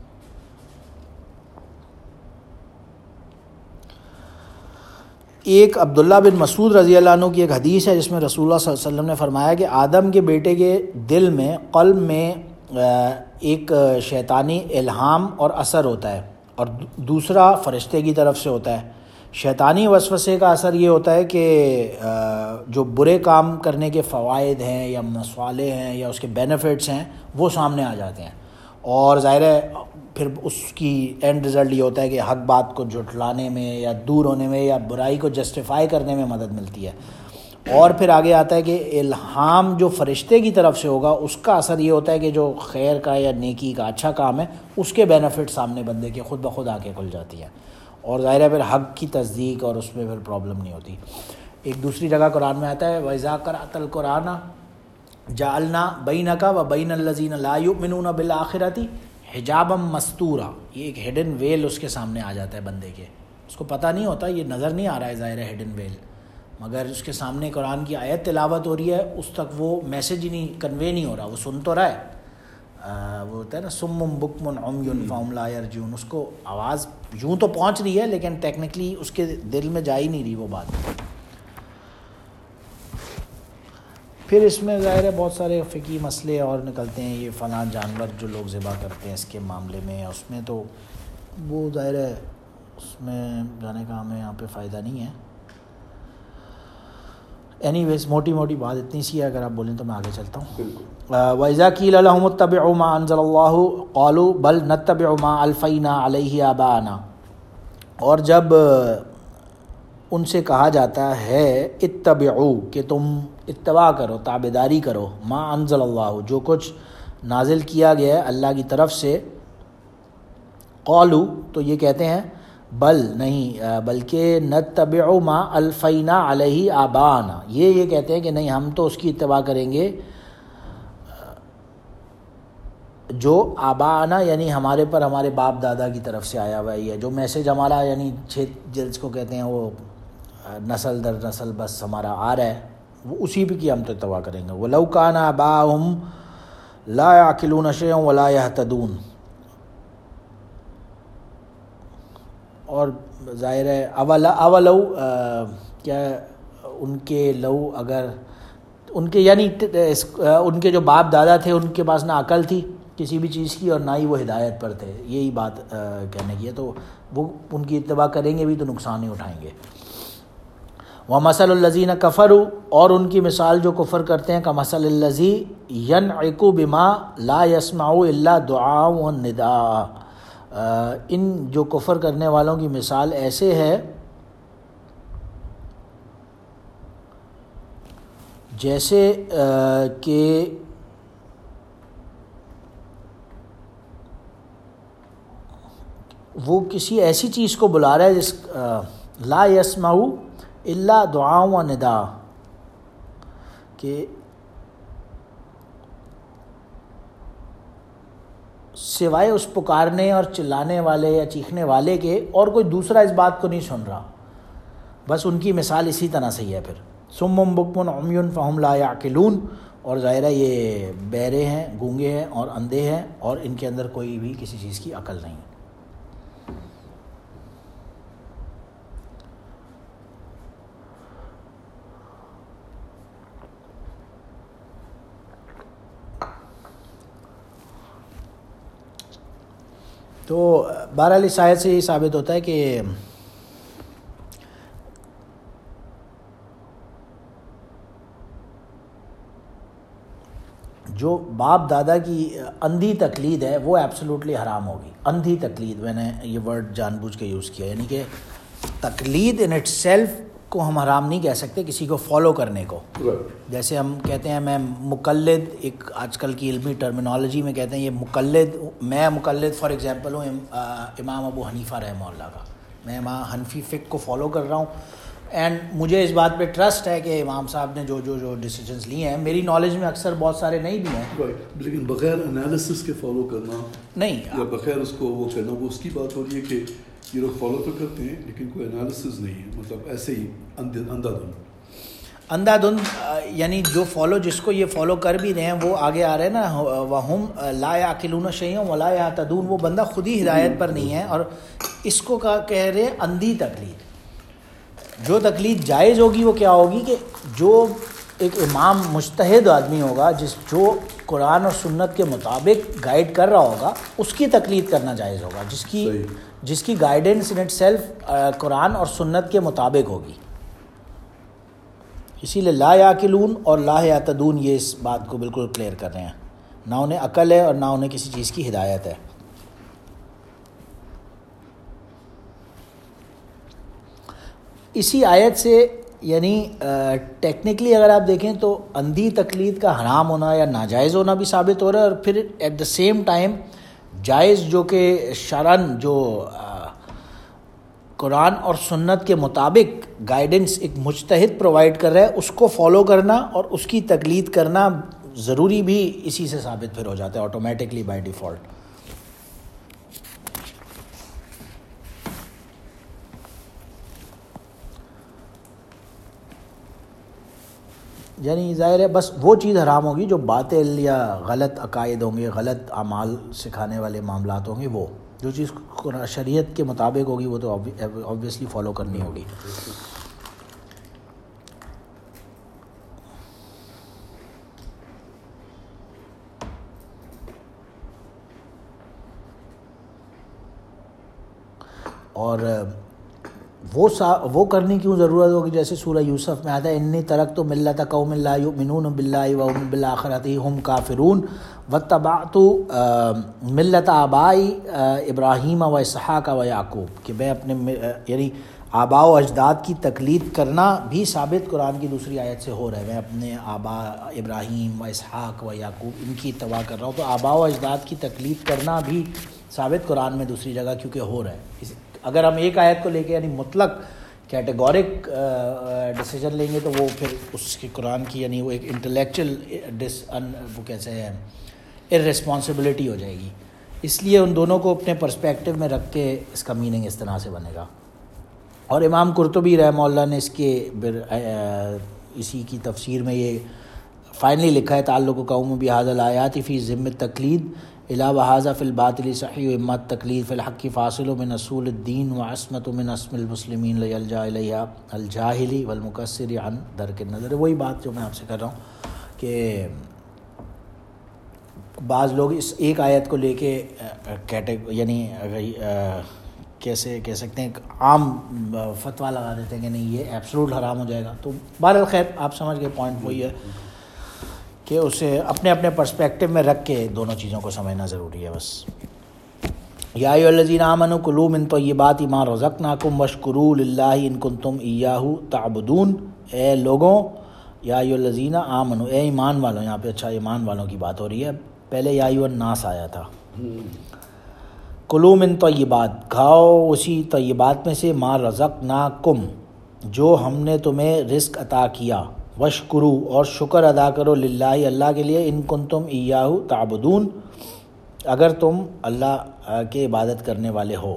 ایک عبداللہ بن مسعود رضی اللہ عنہ کی ایک حدیث ہے جس میں رسول اللہ صلی اللہ علیہ وسلم نے فرمایا کہ آدم کے بیٹے کے دل میں، قلب میں ایک شیطانی الہام اور اثر ہوتا ہے، اور دوسرا فرشتے کی طرف سے ہوتا ہے. شیطانی وسوسے کا اثر یہ ہوتا ہے کہ جو برے کام کرنے کے فوائد ہیں یا مصالح ہیں یا اس کے بینیفٹس ہیں وہ سامنے آ جاتے ہیں، اور ظاہر ہے پھر اس کی اینڈ رزلٹ یہ ہوتا ہے کہ حق بات کو جھٹلانے میں یا دور ہونے میں یا برائی کو جسٹیفائی کرنے میں مدد ملتی ہے. اور پھر آگے آتا ہے کہ الہام جو فرشتے کی طرف سے ہوگا اس کا اثر یہ ہوتا ہے کہ جو خیر کا یا نیکی کا اچھا کام ہے اس کے بینیفٹ سامنے بندے کے خود بخود آ کے کھل جاتی ہے، اور ظاہر ہے پھر حق کی تصدیق اور اس میں پھر پرابلم نہیں ہوتی. ایک دوسری جگہ قرآن میں آتا ہے وَإِذَا قَرَأْتَ الْقُرْآنَ جَعَلْنَا بَيْنَكَ وَبَيْنَ الَّذِينَ لَا يُؤْمِنُونَ بِالْآخِرَةِ حِجَابًا مَسْتُورًا. یہ ایک ہڈن ویل اس کے سامنے آ جاتا ہے بندے کے، اس کو پتہ نہیں ہوتا، یہ نظر نہیں آ رہا ہے ظاہر ہے ہڈن ویل، مگر اس کے سامنے قرآن کی آیت تلاوت ہو رہی ہے، اس تک وہ میسیج ہی نہیں کنوے نہیں ہو رہا، وہ سن تو رہا ہے. وہ ہوتا ہے نا سم بکم عمی فہم لا یرجعون، اس کو آواز یوں تو پہنچ رہی ہے لیکن ٹیکنیکلی اس کے دل میں جا ہی نہیں رہی وہ بات. پھر اس میں ظاہر ہے بہت سارے فقہی مسئلے اور نکلتے ہیں، یہ فلاں جانور جو لوگ ذبح کرتے ہیں اس کے معاملے میں، اس میں تو وہ ظاہر ہے اس میں جانے کا ہمیں یہاں پہ فائدہ نہیں ہے. اینی ویز موٹی بات اتنی سی ہے، اگر آپ بولیں تو میں آگے چلتا ہوں. وَإِذَا قِيلَ لَهُمُ اتَّبِعُوا مَا أَنزَلَ اللَّهُ قَالُوا بَلْ نَتَّبِعُ مَا أَلْفَيْنَا عَلَيْهِ آبَاءَنَا. اور جب ان سے کہا جاتا ہے اتبعوا کہ تم اتباع کرو، تابعداری کرو، ما انزل اللہ جو کچھ نازل کیا گیا ہے اللہ کی طرف سے، قالوا تو یہ کہتے ہیں بل نہیں بلکہ نتبع ما الفینا علیہ آباءنا، یہ کہتے ہیں کہ نہیں ہم تو اس کی اتباع کریں گے جو آباءنا یعنی ہمارے پر ہمارے باپ دادا کی طرف سے آیا ہوا ہے، جو میسج ہمارا یعنی جس کو کہتے ہیں وہ نسل در نسل بس ہمارا آ رہا ہے، وہ اسی پہ کی ہم تو اتباع کریں گے. وَلَوْ كَانَ آبَاؤُهُمْ لَا يَعْقِلُونَ شَيْئًا وَلَا يَهْتَدُونَ. اور ظاہر ہے اولو کیا ان کے لو اگر ان کے یعنی ان کے جو باپ دادا تھے ان کے پاس نہ عقل تھی کسی بھی چیز کی اور نہ ہی وہ ہدایت پر تھے، یہی بات کہنے کی ہے، تو وہ ان کی اتباع کریں گے بھی تو نقصان ہی اٹھائیں گے. وَمَثَلُ الَّذِينَ كَفَرُوا اور ان کی مثال جو کفر کرتے ہیں كَمَثَلِ الَّذِي يَنْعِقُ بِمَا لَا يَسْمَعُ إِلَّا دُعَاءً وَنِدَاءً. ان جو کفر کرنے والوں کی مثال ایسے ہے جیسے کہ وہ کسی ایسی چیز کو بلا رہا ہے جس لا يسمع الا دعاء و ندا، کہ سوائے اس پکارنے اور چلانے والے یا چیخنے والے کے اور کوئی دوسرا اس بات کو نہیں سن رہا. بس ان کی مثال اسی طرح سے ہی ہے. پھر صم بکم عمی فہم لا یعقلون، اور ظاہر ہے یہ بہرے ہیں، گونگے ہیں اور اندھے ہیں اور ان کے اندر کوئی بھی کسی چیز کی عقل نہیں. تو بہرحال اس آیت سے یہ ثابت ہوتا ہے کہ جو باپ دادا کی اندھی تقلید ہے وہ ایبسولوٹلی حرام ہوگی. اندھی تقلید، میں نے یہ ورڈ جان بوجھ کے یوز کیا، یعنی کہ تقلید ان اٹ سیلف کو ہم حرام نہیں کہہ سکتے، کسی کو فالو کرنے کو. جیسے ہم کہتے ہیں میں مقلد، ایک آج کل کی علمی ٹرمینالوجی میں کہتے ہیں یہ مقلد، میں مقلد فار ایگزامپل ہوں امام ابو حنیفہ رحمہ اللہ کا، میں امام حنفی فقہ کو فالو کر رہا ہوں اینڈ مجھے اس بات پہ ٹرسٹ ہے کہ امام صاحب نے جو ڈیسیجنز لیے ہیں، میری نالج میں اکثر بہت سارے نہیں بھی ہیں، لیکن بغیر انالیسس کے فالو کرنا نہیں، یا بغیر اس کو وہ کرنا، وہ اس کی بات ہو رہی ہے کہ یہ لوگ فالو تو کرتے ہیں لیکن کوئی انالیسس نہیں ہے، مطلب ایسے ہی اندھا دھند، یعنی جو فالو جس کو یہ فالو کر بھی رہے ہیں وہ آگے آ رہے ہیں نا، وَهُمْ لَا يَعْقِلُونَ شَيْئًا وَلَا يَهْتَدُونَ، وہ بندہ خود ہی ہدایت پر نہیں ہے، اور اس کو کہہ رہے اندھی تقلید. جو تقلید جائز ہوگی وہ کیا ہوگی کہ جو ایک امام مجتہد آدمی ہوگا جو قرآن اور سنت کے مطابق گائیڈ کر رہا ہوگا اس کی تقلید کرنا جائز ہوگا، جس کی گائیڈنس ان اٹ سیلف قرآن اور سنت کے مطابق ہوگی. اسی لیے لا یعقلون اور لا یعتدون یہ اس بات کو بالکل کلیئر کر رہے ہیں، نہ انہیں عقل ہے اور نہ انہیں کسی چیز کی ہدایت ہے. اسی آیت سے یعنی ٹیکنیکلی اگر آپ دیکھیں تو اندھی تقلید کا حرام ہونا یا ناجائز ہونا بھی ثابت ہو رہا ہے، اور پھر ایٹ دا سیم ٹائم جائز جو کہ شرعاً جو قرآن اور سنت کے مطابق گائیڈنس ایک مجتہد پرووائڈ کر رہا ہے اس کو فالو کرنا اور اس کی تقلید کرنا ضروری بھی اسی سے ثابت پھر ہو جاتا ہے آٹومیٹکلی بائی ڈیفالٹ. یعنی ظاہر ہے بس وہ چیز حرام ہوگی جو باطل یا غلط عقائد ہوں گے، غلط اعمال سکھانے والے معاملات ہوں گے، وہ جو چیز شریعت کے مطابق ہوگی وہ تو آبویسلی فالو کرنی ہوگی. اور وہ کرنے کیوں ضرورت ہوگی جیسے سورہ یوسف میں آتا ہے انی ترکت ملت قوم لا یؤمنون باللہ وهم بالآخرۃ هم کافرون واتبعت ملت آبائی ابراہیم و اسحاق و یعقوب، کہ میں اپنے یعنی آباء و اجداد کی تقلید کرنا بھی ثابت قرآن کی دوسری آیت سے ہو رہا ہے. میں اپنے آباء ابراہیم و اسحاق و یعقوب ان کی اتباع کر رہا ہوں، تو آباء و اجداد کی تقلید کرنا بھی ثابت قرآن میں دوسری جگہ کیونکہ ہو رہا ہے. اگر ہم ایک آیت کو لے کے یعنی مطلق کیٹیگورک ڈیسیجن لیں گے تو وہ پھر اس کی قرآن کی یعنی وہ ایک انٹلیکچل وہ کیسے ہے ارریسپانسبلٹی ہو جائے گی. اس لیے ان دونوں کو اپنے پرسپیکٹو میں رکھ کے اس کا میننگ اس طرح سے بنے گا. اور امام قرطبی رحمہ اللہ نے اس کے اسی کی تفسیر میں یہ فائنلی لکھا ہے تعلق قوم بہذا الآیات فی ذم التقلید الا وہذا فی الباطل صحیح اما التقلید فی الحق فاصل من اصول الدین وعصمت من اسم المسلمین لیلجا الیہا الجاہلی والمکسر عن درک النظر. وہی بات جو میں آپ سے کر رہا ہوں کہ بعض لوگ اس ایک آیت کو لے کے یعنی کیسے کہہ سکتے ہیں عام فتویٰ لگا دیتے ہیں کہ نہیں یہ ایبسولوٹ حرام ہو جائے گا. تو بہرحال خیر آپ سمجھ گئے پوائنٹ وہی ہے کہ اسے اپنے اپنے پرسپیکٹو میں رکھ کے دونوں چیزوں کو سمجھنا ضروری ہے. بس یا ایھا الذین آمنوا کلوا من طیبات ما رزقناکم واشکروا للہ ان کنتم ایاہ تعبدون. اے لوگوں، یا ایھا الذین آمنوا، اے ایمان والوں، یہاں پہ اچھا ایمان والوں کی بات ہو رہی ہے، پہلے یا ایھا الناس آیا تھا. کلوا من طیبات، کھاؤ اسی طیبات میں سے، ما رزقناکم، جو ہم نے تمہیں رزق عطا کیا، وشکرو، اور شکر ادا کرو، للہ، اللہ کے لیے، ان کنتم ایاہ تعبدون، اگر تم اللہ کے عبادت کرنے والے ہو.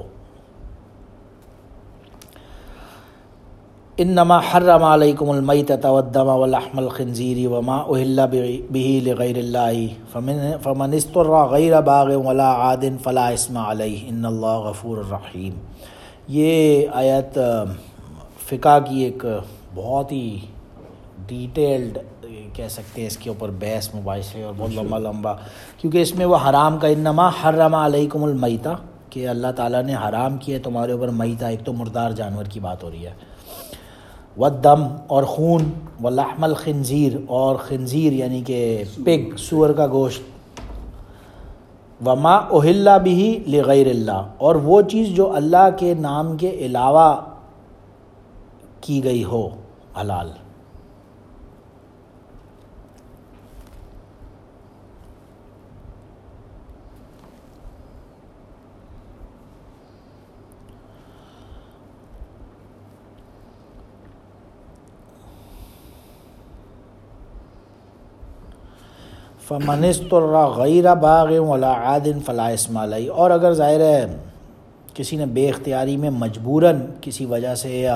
انما حرم علیکم المیتۃ والدم ولحم الخنزیر وما اہل بہ لغیر اللہ فمن اضطر غیر باغ ولا عاد فلا اثم علیہ ان اللہ غفور الرحیم. یہ آیت فقہ کی ایک بہت ہی ڈیٹیلڈ کہہ سکتے ہیں اس کے اوپر بحث مباحثے اور بہت لمبا کیونکہ اس میں وہ حرام کا انما حرم علیکم المیتہ کہ اللہ تعالیٰ نے حرام کیا ہے تمہارے اوپر میتہ، ایک تو مردار جانور کی بات ہو رہی ہے، والدم، اور خون، ولحم الخنزیر، اور خنزیر یعنی کہ پگ، سور کا گوشت، وما اہل بہ لغیر اللہ، اور وہ چیز جو اللہ کے نام کے علاوہ کی گئی ہو حلال. فمن اضطر غیر باغ ولا عاد فلا اثم علیہ، اور اگر ظاہر ہے کسی نے بے اختیاری میں مجبوراً کسی وجہ سے یا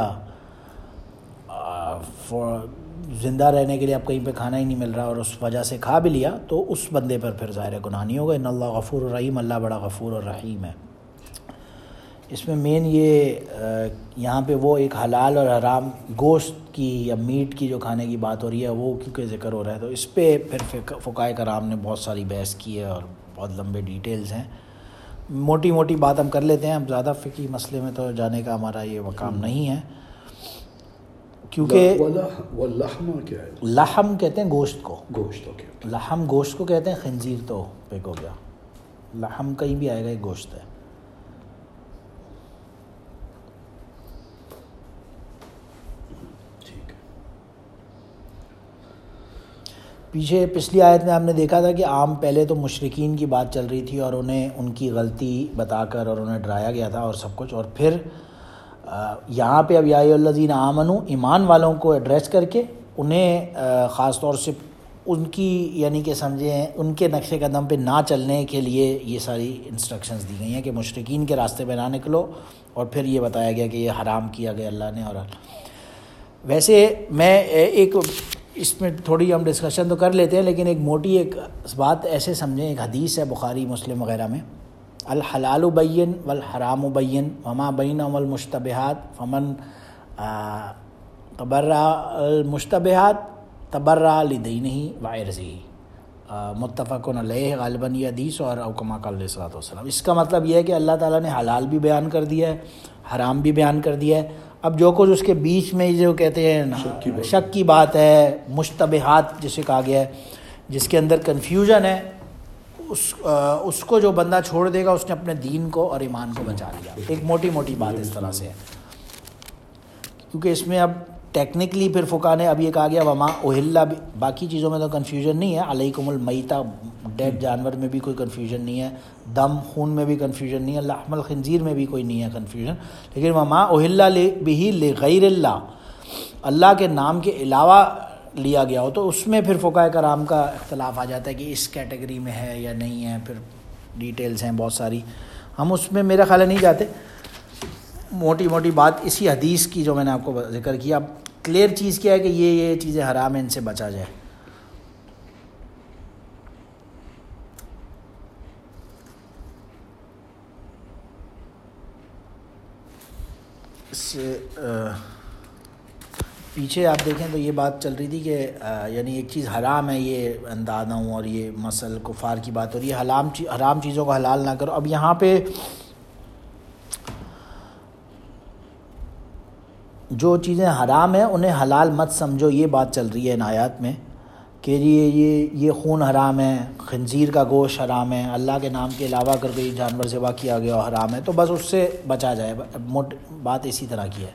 زندہ رہنے کے لیے اب کہیں پہ کھانا ہی نہیں مل رہا اور اس وجہ سے کھا بھی لیا تو اس بندے پر پھر ظاہر گناہ نہیں ہوگا. ان اللہ غفور الرحیم، اللہ بڑا غفور اور رحیم ہے. اس میں مین یہ یہاں پہ وہ ایک حلال اور حرام گوشت کی یا میٹ کی جو کھانے کی بات ہو رہی ہے وہ کیونکہ ذکر ہو رہا ہے تو اس پہ پھر فقہائے کرام نے بہت ساری بحث کی ہے اور بہت لمبے ڈیٹیلز ہیں. موٹی موٹی بات ہم کر لیتے ہیں، ہم زیادہ فقہی مسئلے میں تو جانے کا ہمارا یہ مقام نہیں ہے کیونکہ لحم کیا ہے؟ لحم کہتے ہیں گوشت کو، گوشت، اوکے، لحم گوشت کو کہتے ہیں، خنزیر تو پک ہو گیا، لحم کہیں بھی آئے گا، ایک گوشت ہے. پیچھے پچھلی آیت میں ہم نے دیکھا تھا کہ عام پہلے تو مشرکین کی بات چل رہی تھی اور انہیں ان کی غلطی بتا کر اور انہیں ڈرایا گیا تھا اور سب کچھ، اور پھر یہاں پہ اب یا ایھا الذین آمنوا ایمان والوں کو ایڈریس کر کے انہیں خاص طور سے ان کی یعنی کہ سمجھیں ان کے نقش قدم پہ نہ چلنے کے لیے یہ ساری انسٹرکشنز دی گئی ہیں کہ مشرکین کے راستے پہ نہ نکلو، اور پھر یہ بتایا گیا کہ یہ حرام کیا گیا اللہ نے۔ اور ویسے میں ایک اس میں تھوڑی ہم ڈسکشن تو کر لیتے ہیں، لیکن ایک موٹی ایک بات ایسے سمجھیں، ایک حدیث ہے بخاری مسلم وغیرہ میں، الحلال بین والحرام بین وما بینہما المشتبہات فمن تبرع المشتبہات تبرع لدینہ وعرضہ، متفق علیہ، غالباً یہ حدیث اور او کما قال علیہ الصلوۃ والسلام۔ اس کا مطلب یہ ہے کہ اللہ تعالیٰ نے حلال بھی بیان کر دیا ہے، حرام بھی بیان کر دیا ہے، اب جو کچھ اس کے بیچ میں جو کہتے ہیں شک کی بات ہے، مشتبہات جسے کہا گیا ہے، جس کے اندر کنفیوژن ہے، اس کو جو بندہ چھوڑ دے گا اس نے اپنے دین کو اور ایمان کو بچا لیا۔ ایک موٹی موٹی بات اس طرح سے ہے، کیونکہ اس میں اب ٹیکنیکلی پھر فقہا نے اب یہ کہا گیا وما اہل، باقی چیزوں میں تو کنفیوژن نہیں ہے، علیکم المیتہ، ڈیڈ جانور میں بھی کوئی کنفیوژن نہیں ہے، دم خون میں بھی کنفیوژن نہیں ہے، لحم الخنزیر میں بھی کوئی نہیں ہے کنفیوژن، لیکن وما اہل بہ لغیر اللہ، اللہ کے نام کے علاوہ لیا گیا ہو تو اس میں پھر فقہاء کرام کا اختلاف آ جاتا ہے کہ اس کیٹیگری میں ہے یا نہیں ہے، پھر ڈیٹیلز ہیں بہت ساری، ہم اس میں میرا خیال ہے نہیں جاتے۔ موٹی موٹی بات اسی حدیث کی جو میں نے آپ کو ذکر کیا، اب کلیئر چیز کیا ہے کہ یہ چیزیں حرام ہیں، ان سے بچا جائے۔ اس سے پیچھے آپ دیکھیں تو یہ بات چل رہی تھی کہ یعنی ایک چیز حرام ہے یہ اندازہ ہوں، اور یہ مثل کفار کی بات، اور یہ حرام چیزوں کو حلال نہ کرو۔ اب یہاں پہ جو چیزیں حرام ہیں انہیں حلال مت سمجھو، یہ بات چل رہی ہے ان آیات میں کہ یہ خون حرام ہے، خنزیر کا گوشت حرام ہے، اللہ کے نام کے علاوہ اگر کوئی جانور ذبح کیا گیا حرام ہے تو بس اس سے بچا جائے، بات اسی طرح کی ہے۔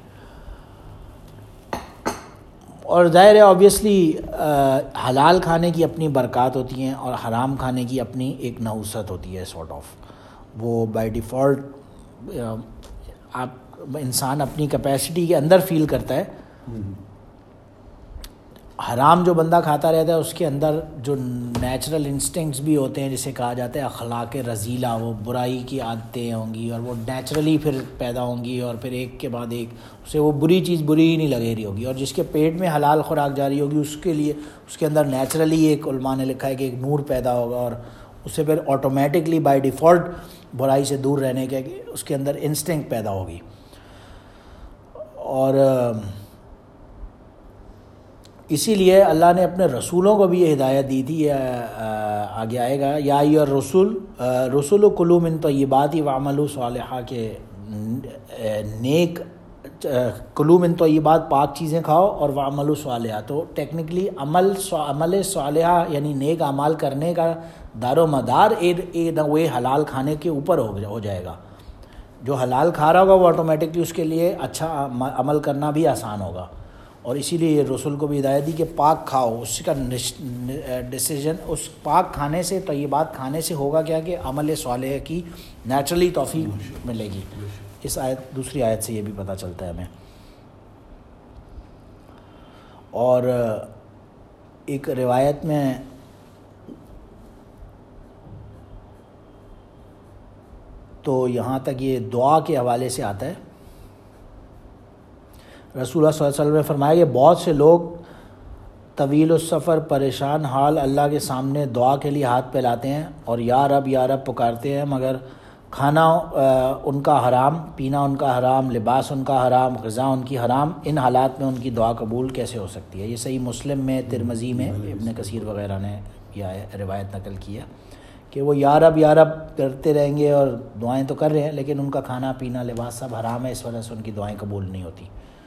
اور ظاہر ہے آبویسلی حلال کھانے کی اپنی برکات ہوتی ہیں اور حرام کھانے کی اپنی ایک نحوست ہوتی ہے، سارٹ آف، وہ بائی ڈیفالٹ آپ انسان اپنی کیپیسٹی کے اندر فیل کرتا ہے۔ حرام جو بندہ کھاتا رہتا ہے اس کے اندر جو نیچرل انسٹنکٹس بھی ہوتے ہیں، جسے کہا جاتا ہے اخلاق رذیلہ، وہ برائی کی عادتیں ہوں گی اور وہ نیچرلی پھر پیدا ہوں گی، اور پھر ایک کے بعد ایک اسے وہ بری چیز بری ہی نہیں لگے رہی ہوگی، اور جس کے پیٹ میں حلال خوراک جاری ہوگی اس کے لیے اس کے اندر نیچرلی ایک علماء نے لکھا ہے کہ ایک نور پیدا ہوگا، اور اسے پھر آٹومیٹکلی بائی ڈیفالٹ برائی سے دور رہنے کے اس کے اندر انسٹنکٹ پیدا ہوگی۔ اور اسی لیے اللہ نے اپنے رسولوں کو بھی یہ ہدایت دی تھی، آگے آئے گا، یا ایھا الرسول رسول کلوا من طیبات واعملوا صالحا، کہ نیک کلوا من طیبات پاک چیزیں کھاؤ اور واعملوا صالحا، تو ٹیکنیکلی عمل صالحہ یعنی نیک اعمال کرنے کا دار و مدار وہ حلال کھانے کے اوپر ہو جائے گا۔ جو حلال کھا رہا ہوگا وہ آٹومیٹکلی اس کے لیے اچھا عمل کرنا بھی آسان ہوگا، اور اسی لیے یہ رسول کو بھی ہدایت دی کہ پاک کھاؤ، اس کا ڈیسیجن اس پاک کھانے سے، طیبات کھانے سے ہوگا کیا کہ عمل صالح کی نیچرلی توفیق ملے گی۔ اس آیت دوسری آیت سے یہ بھی پتہ چلتا ہے ہمیں۔ اور ایک روایت میں تو یہاں تک یہ دعا کے حوالے سے آتا ہے، رسول اللہ صلی اللہ علیہ وسلم نے فرمایا کہ بہت سے لوگ طویل السفر پریشان حال اللہ کے سامنے دعا کے لیے ہاتھ پھیلاتے ہیں اور یا رب پکارتے ہیں، مگر کھانا ان کا حرام، پینا ان کا حرام، لباس ان کا حرام، غذا ان کی حرام، ان حالات میں ان کی دعا قبول کیسے ہو سکتی ہے؟ یہ صحیح مسلم میں، ترمذی میں، ابن کثیر وغیرہ نے یہ روایت نقل کی ہے کہ وہ یا رب کرتے رہیں گے اور دعائیں تو کر رہے ہیں، لیکن ان کا کھانا پینا لباس سب حرام ہے، اس وجہ سے ان کی دعائیں قبول نہیں ہوتی۔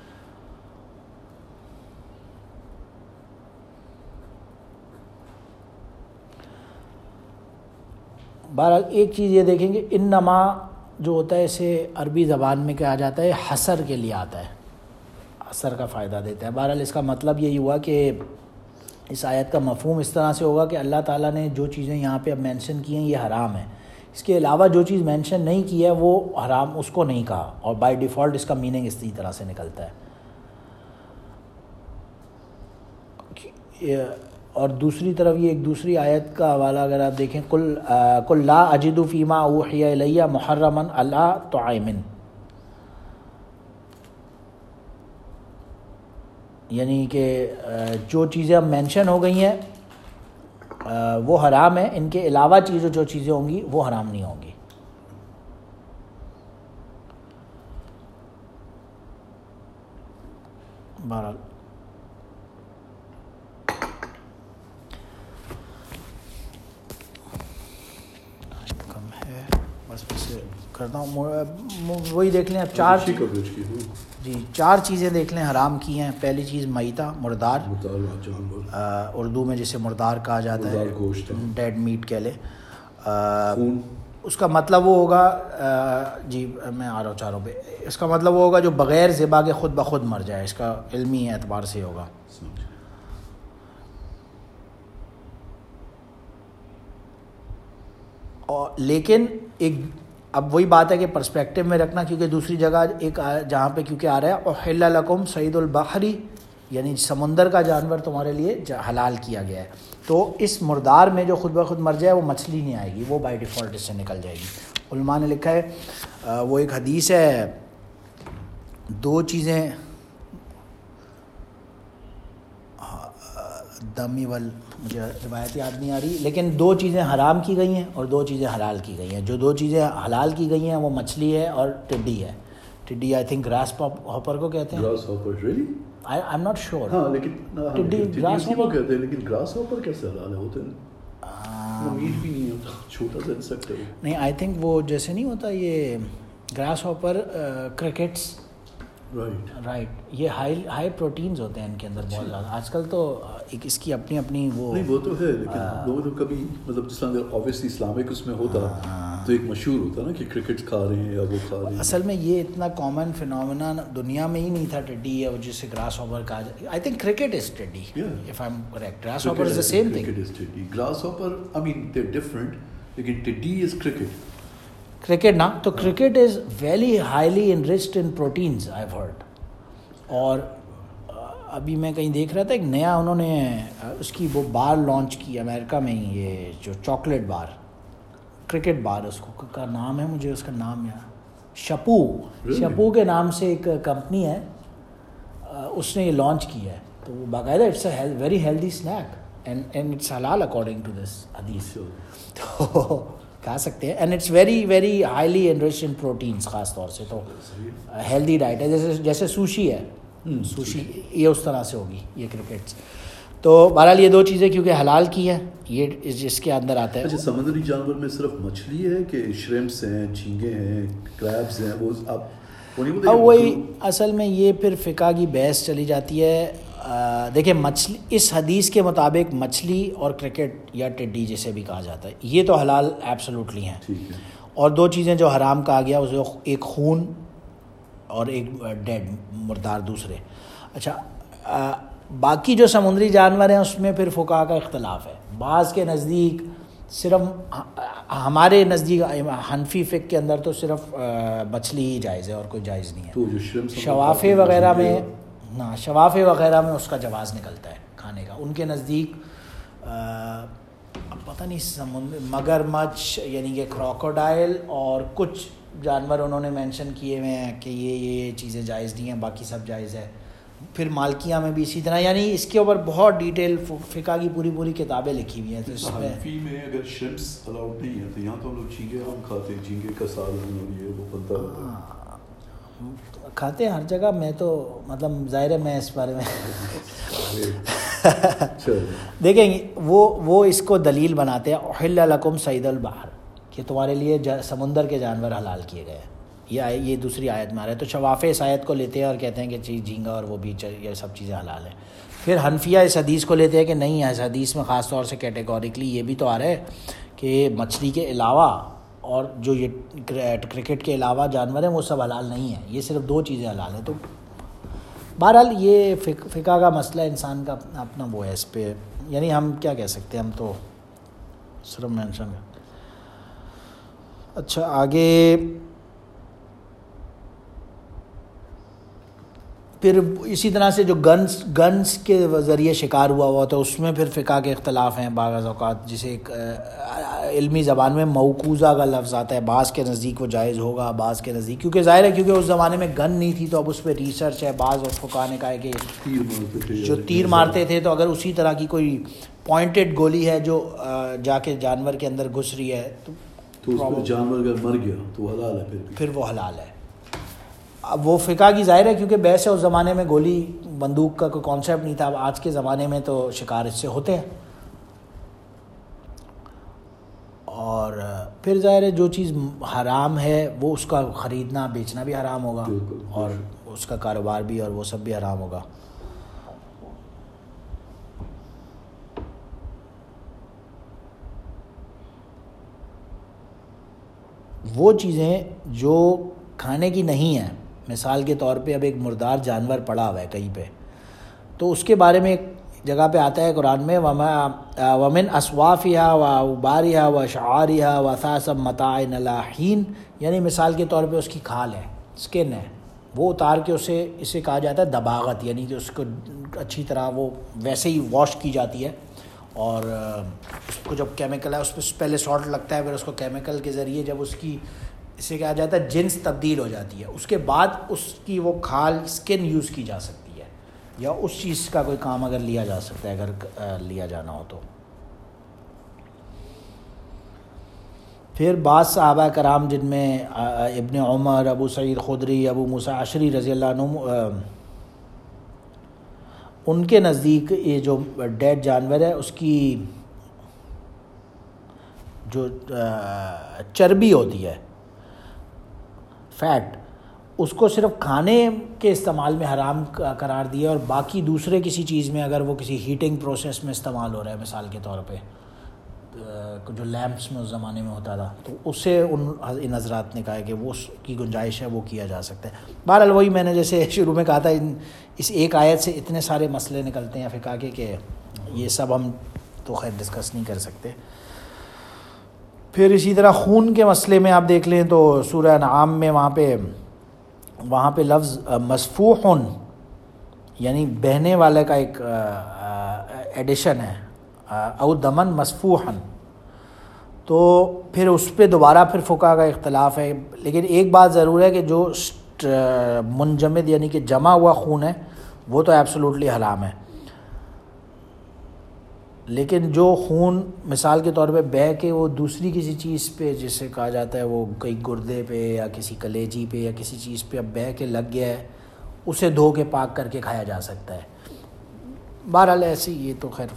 بہرحال ایک چیز یہ دیکھیں گے، انما جو ہوتا ہے اسے عربی زبان میں کہا جاتا ہے حصر کے لیے آتا ہے، حصر کا فائدہ دیتا ہے۔ بہرحال اس کا مطلب یہی ہوا کہ اس آیت کا مفہوم اس طرح سے ہوگا کہ اللہ تعالیٰ نے جو چیزیں یہاں پہ اب مینشن کی ہیں یہ حرام ہیں، اس کے علاوہ جو چیز مینشن نہیں کی ہے وہ حرام، اس کو نہیں کہا، اور بائی ڈیفالٹ اس کا میننگ اسی طرح سے نکلتا ہے۔ اور دوسری طرف یہ ایک دوسری آیت کا حوالہ اگر آپ دیکھیں، قل لا اجد فیما اوحی الی محرما علی طعام، یعنی کہ جو چیزیں اب مینشن ہو گئی ہیں وہ حرام ہیں، ان کے علاوہ جو چیزیں ہوں گی وہ حرام نہیں ہوں گی۔ بہرحال کم ہے، بس کرتا ہوں، وہی دیکھ لیں اب چار چیزیں دیکھ لیں حرام کی ہیں۔ پہلی چیز میتہ، مردار، اردو میں جسے مردار کہا جاتا ہے، ڈیڈ میٹ کہہ لیں۔ اس کا مطلب وہ ہوگا، جی میں آ رہا ہوں چاروں پہ، اس کا مطلب وہ ہوگا جو بغیر ذبح کے خود بخود مر جائے، اس کا علمی اعتبار سے ہوگا۔ لیکن ایک اب وہی بات ہے کہ پرسپیکٹیو میں رکھنا، کیونکہ دوسری جگہ ایک جہاں پہ کیونکہ آ رہا ہے احل لکم صید البحری، یعنی سمندر کا جانور تمہارے لیے حلال کیا گیا ہے، تو اس مردار میں جو خود بخود مر جائے وہ مچھلی نہیں آئے گی، وہ بائی ڈیفالٹ اس سے نکل جائے گی۔ علماء نے لکھا ہے، وہ ایک حدیث ہے، دو چیزیں دمی مجھے روایت یاد نہیں آ رہی، لیکن دو چیزیں حرام کی گئی ہیں اور دو چیزیں حلال کی گئی ہیں۔ جو دو چیزیں حلال کی گئی ہیں وہ مچھلی ہے اور ٹڈی ہے۔ ٹڈی آئی تھنک گراس ہاپر کو کہتے ہیں، grasshopper, really I am not sure. ہاں لیکن ٹڈی گراس کو کہتے ہیں، لیکن گراس ہاپر کیسے حلال ہوتے ہیں؟ میٹ بھی نہیں ہوتا، چھوٹا سا انسیکٹ ہے۔ نہیں، آئی تھنک وہ جیسے نہیں ہوتا یہ گراس ہاپر، کرکٹس، رائٹ، یہ ہائی پروٹینز ہوتے ہیں ان کے اندر بہت زیادہ۔ آج کل تو ایک اس کی اپنی وہ تو ہے، لیکن لوگ تو کبھی مطلب جس طرح آبویسلی اسلامک اس میں ہوتا تو ایک مشہور ہوتا نا کہ کرکٹ کھا رہے ہیں یا وہ کھا رہے ہیں۔ اصل میں یہ اتنا کامن فینومینا دنیا میں ہی نہیں تھا ٹڈی ہے، جسے گراس ہاپر کہا جائے۔ آئی تھنک کرکٹ از ٹڈی، if I am correct, grasshopper is the same thing. Grasshopper I mean they are different, لیکن ٹڈی از کرکٹ نا، تو cricket is very highly enriched in proteins, I have heard. اور ابھی میں کہیں دیکھ رہا تھا ایک نیا انہوں نے اس کی وہ بار لانچ کی امریکہ میں ہی، یہ جو چاکلیٹ بار، کرکٹ بار اس کو کا نام ہے، مجھے اس کا نام یاد، شپو کے نام سے ایک کمپنی ہے، اس نے یہ لانچ کیا ہے، تو وہ باقاعدہ it's a very healthy snack and it's حلال اکارڈنگ ٹو دس حدیث، تو کھا سکتے ہیں، and it's very very highly enriched in proteins, خاص طور سے تو ہیلدی ڈائٹ ہے، جیسے سوشی ہے، سوشی یہ اس طرح سے ہوگی یہ کرکٹس۔ تو بہرحال یہ دو چیزیں کیونکہ حلال کی ہیں، یہ جس کے اندر آتا ہے۔ اچھا، سمندری جانور میں صرف مچھلی ہے کہ شریمپس ہیں، جھینگے ہیں، کریبز ہیں، وہ آپ وہی اصل میں یہ پھر فقہ کی بحث چلی جاتی ہے۔ دیکھیں مچھلی اس حدیث کے مطابق مچھلی اور کرکٹ یا ٹڈی جسے بھی کہا جاتا ہے یہ تو حلال ایبسولوٹلی ہیں، اور دو چیزیں جو حرام کہا گیا اس ایک خون اور ایک ڈیڈ مردار دوسرے۔ اچھا، باقی جو سمندری جانور ہیں اس میں پھر فقہاء کا اختلاف ہے، بعض کے نزدیک صرف، ہمارے نزدیک حنفی فقہ کے اندر تو صرف مچھلی ہی جائز ہے اور کوئی جائز نہیں ہے۔ شوافے وغیرہ میں شوافے وغیرہ میں اس کا جواز نکلتا ہے کھانے کا، ان کے نزدیک پتہ نہیں مگر مچھ یعنی کہ کراکوڈائل اور کچھ جانور انہوں نے مینشن کیے ہوئے ہیں کہ یہ چیزیں جائز نہیں ہیں، باقی سب جائز ہے۔ پھر مالکیہ میں بھی اسی طرح، یعنی اس کے اوپر بہت ڈیٹیل فقہ کی پوری کتابیں لکھی ہوئی ہیں۔ تو اس میں حنفی میں اگر شرمپس الاؤڈ نہیں ہے تو یہاں تو ہم لوگ جھینگے ہم کھاتے ہیں، جھینگے کا سالن اور یہ وہ بنتا ہے، کھاتے ہیں ہر جگہ۔ میں تو مطلب ظاہر ہے میں اس بارے میں دیکھیں وہ اس کو دلیل بناتے ہیں احل لکم صید البحر، کہ تمہارے لیے سمندر کے جانور حلال کیے گئے، یہ دوسری آیت میں آ رہا ہے۔ تو شوافے اس آیت کو لیتے ہیں اور کہتے ہیں کہ جھینگا اور وہ بھی یہ سب چیزیں حلال ہیں۔ پھر حنفیہ اس حدیث کو لیتے ہیں کہ نہیں، اس حدیث میں خاص طور سے کیٹیگوریکلی یہ بھی تو آ رہا ہے کہ مچھلی کے علاوہ اور جو یہ کرکٹ کے علاوہ جانور ہیں وہ سب حلال نہیں ہیں، یہ صرف دو چیزیں حلال ہیں۔ تو بہرحال یہ فقہ کا مسئلہ، انسان کا اپنا وہ ہے، اس پہ یعنی ہم کیا کہہ سکتے ہیں, ہم تو صرف مینشن. اچھا آگے پھر اسی طرح سے جو گنز کے ذریعے شکار ہوا تو اس میں پھر فقہ کے اختلاف ہیں بعض اوقات, جسے ایک علمی زبان میں موقوذہ کا لفظ آتا ہے. بعض کے نزدیک وہ جائز ہوگا, بعض کے نزدیک, کیونکہ ظاہر ہے کیونکہ اس زمانے میں گن نہیں تھی تو اب اس پہ ریسرچ ہے. بعض فقہاء نے کہا ہے کہ جو تیر مارتے تھے تو اگر اسی طرح کی کوئی پوائنٹڈ گولی ہے جو جا کے جانور کے اندر گھس رہی ہے تو جانور اگر مر گیا تو حلال ہے, پھر وہ حلال ہے. اب وہ فقہ کی ظاہر ہے کیونکہ بحث ہے, اس زمانے میں گولی بندوق کا کوئی کانسیپٹ نہیں تھا. اب آج کے زمانے میں تو شکار اس سے ہوتے ہیں. اور پھر ظاہر ہے جو چیز حرام ہے وہ اس کا خریدنا بیچنا بھی حرام ہوگا, اور اس کا کاروبار بھی اور وہ سب بھی حرام ہوگا. وہ چیزیں جو کھانے کی نہیں ہیں, مثال کے طور پہ اب ایک مردار جانور پڑا ہوا ہے کہیں پہ, تو اس کے بارے میں ایک جگہ پہ آتا ہے قرآن میں, ومن اصوافها واوبارها وشعارها وثاث متاع الى حین, یعنی مثال کے طور پہ اس کی کھال ہے, سکن ہے, وہ اتار کے اسے کہا جاتا ہے دباغت, یعنی کہ اس کو اچھی طرح وہ ویسے ہی واش کی جاتی ہے, اور اس کو جب کیمیکل ہے اس پہ پہلے سالٹ لگتا ہے, پھر اس کو کیمیکل کے ذریعے جب اس کی اسے کہا جاتا ہے جنس تبدیل ہو جاتی ہے, اس کے بعد اس کی وہ کھال سکن یوز کی جا سکتی ہے, یا اس چیز کا کوئی کام اگر لیا جا سکتا ہے, اگر لیا جانا ہو تو. پھر بعض صحابہ کرام جن میں ابن عمر, ابو سعید خدری, ابو موسیٰ اشعری رضی اللہ عنہ, ان کے نزدیک یہ جو ڈیڈ جانور ہے اس کی جو چربی ہوتی ہے, فیٹ, اس کو صرف کھانے کے استعمال میں حرام قرار دیا, اور باقی دوسرے کسی چیز میں اگر وہ کسی ہیٹنگ پروسیس میں استعمال ہو رہا ہے, مثال کے طور پہ جو لیمپس میں اس زمانے میں ہوتا تھا, تو اس سے ان حضرات نے کہا ہے کہ وہ اس کی گنجائش ہے, وہ کیا جا سکتا ہے. بہرحال وہی میں نے جیسے شروع میں کہا تھا, اس ایک آیت سے اتنے سارے مسئلے نکلتے ہیں فقہ کے کہ یہ سب ہم تو خیر ڈسکس نہیں کر سکتے. پھر اسی طرح خون کے مسئلے میں آپ دیکھ لیں تو سورہ انعام میں وہاں پہ لفظ مسفوحن یعنی بہنے والے کا ایک ایڈیشن ہے, او دمن مسفوحن, تو پھر اس پہ دوبارہ پھر فقہ کا اختلاف ہے. لیکن ایک بات ضرور ہے کہ جو منجمد یعنی کہ جمع ہوا خون ہے وہ تو ایبسولوٹلی حرام ہے, لیکن جو خون مثال کے طور پہ بہہ کے وہ دوسری کسی چیز پہ, جسے کہا جاتا ہے وہ کئی گردے پہ یا کسی کلیجی پہ یا کسی چیز پہ اب بہہ کے لگ گیا ہے, اسے دھو کے پاک کر کے کھایا جا سکتا ہے. بہرحال ایسے یہ تو خیر.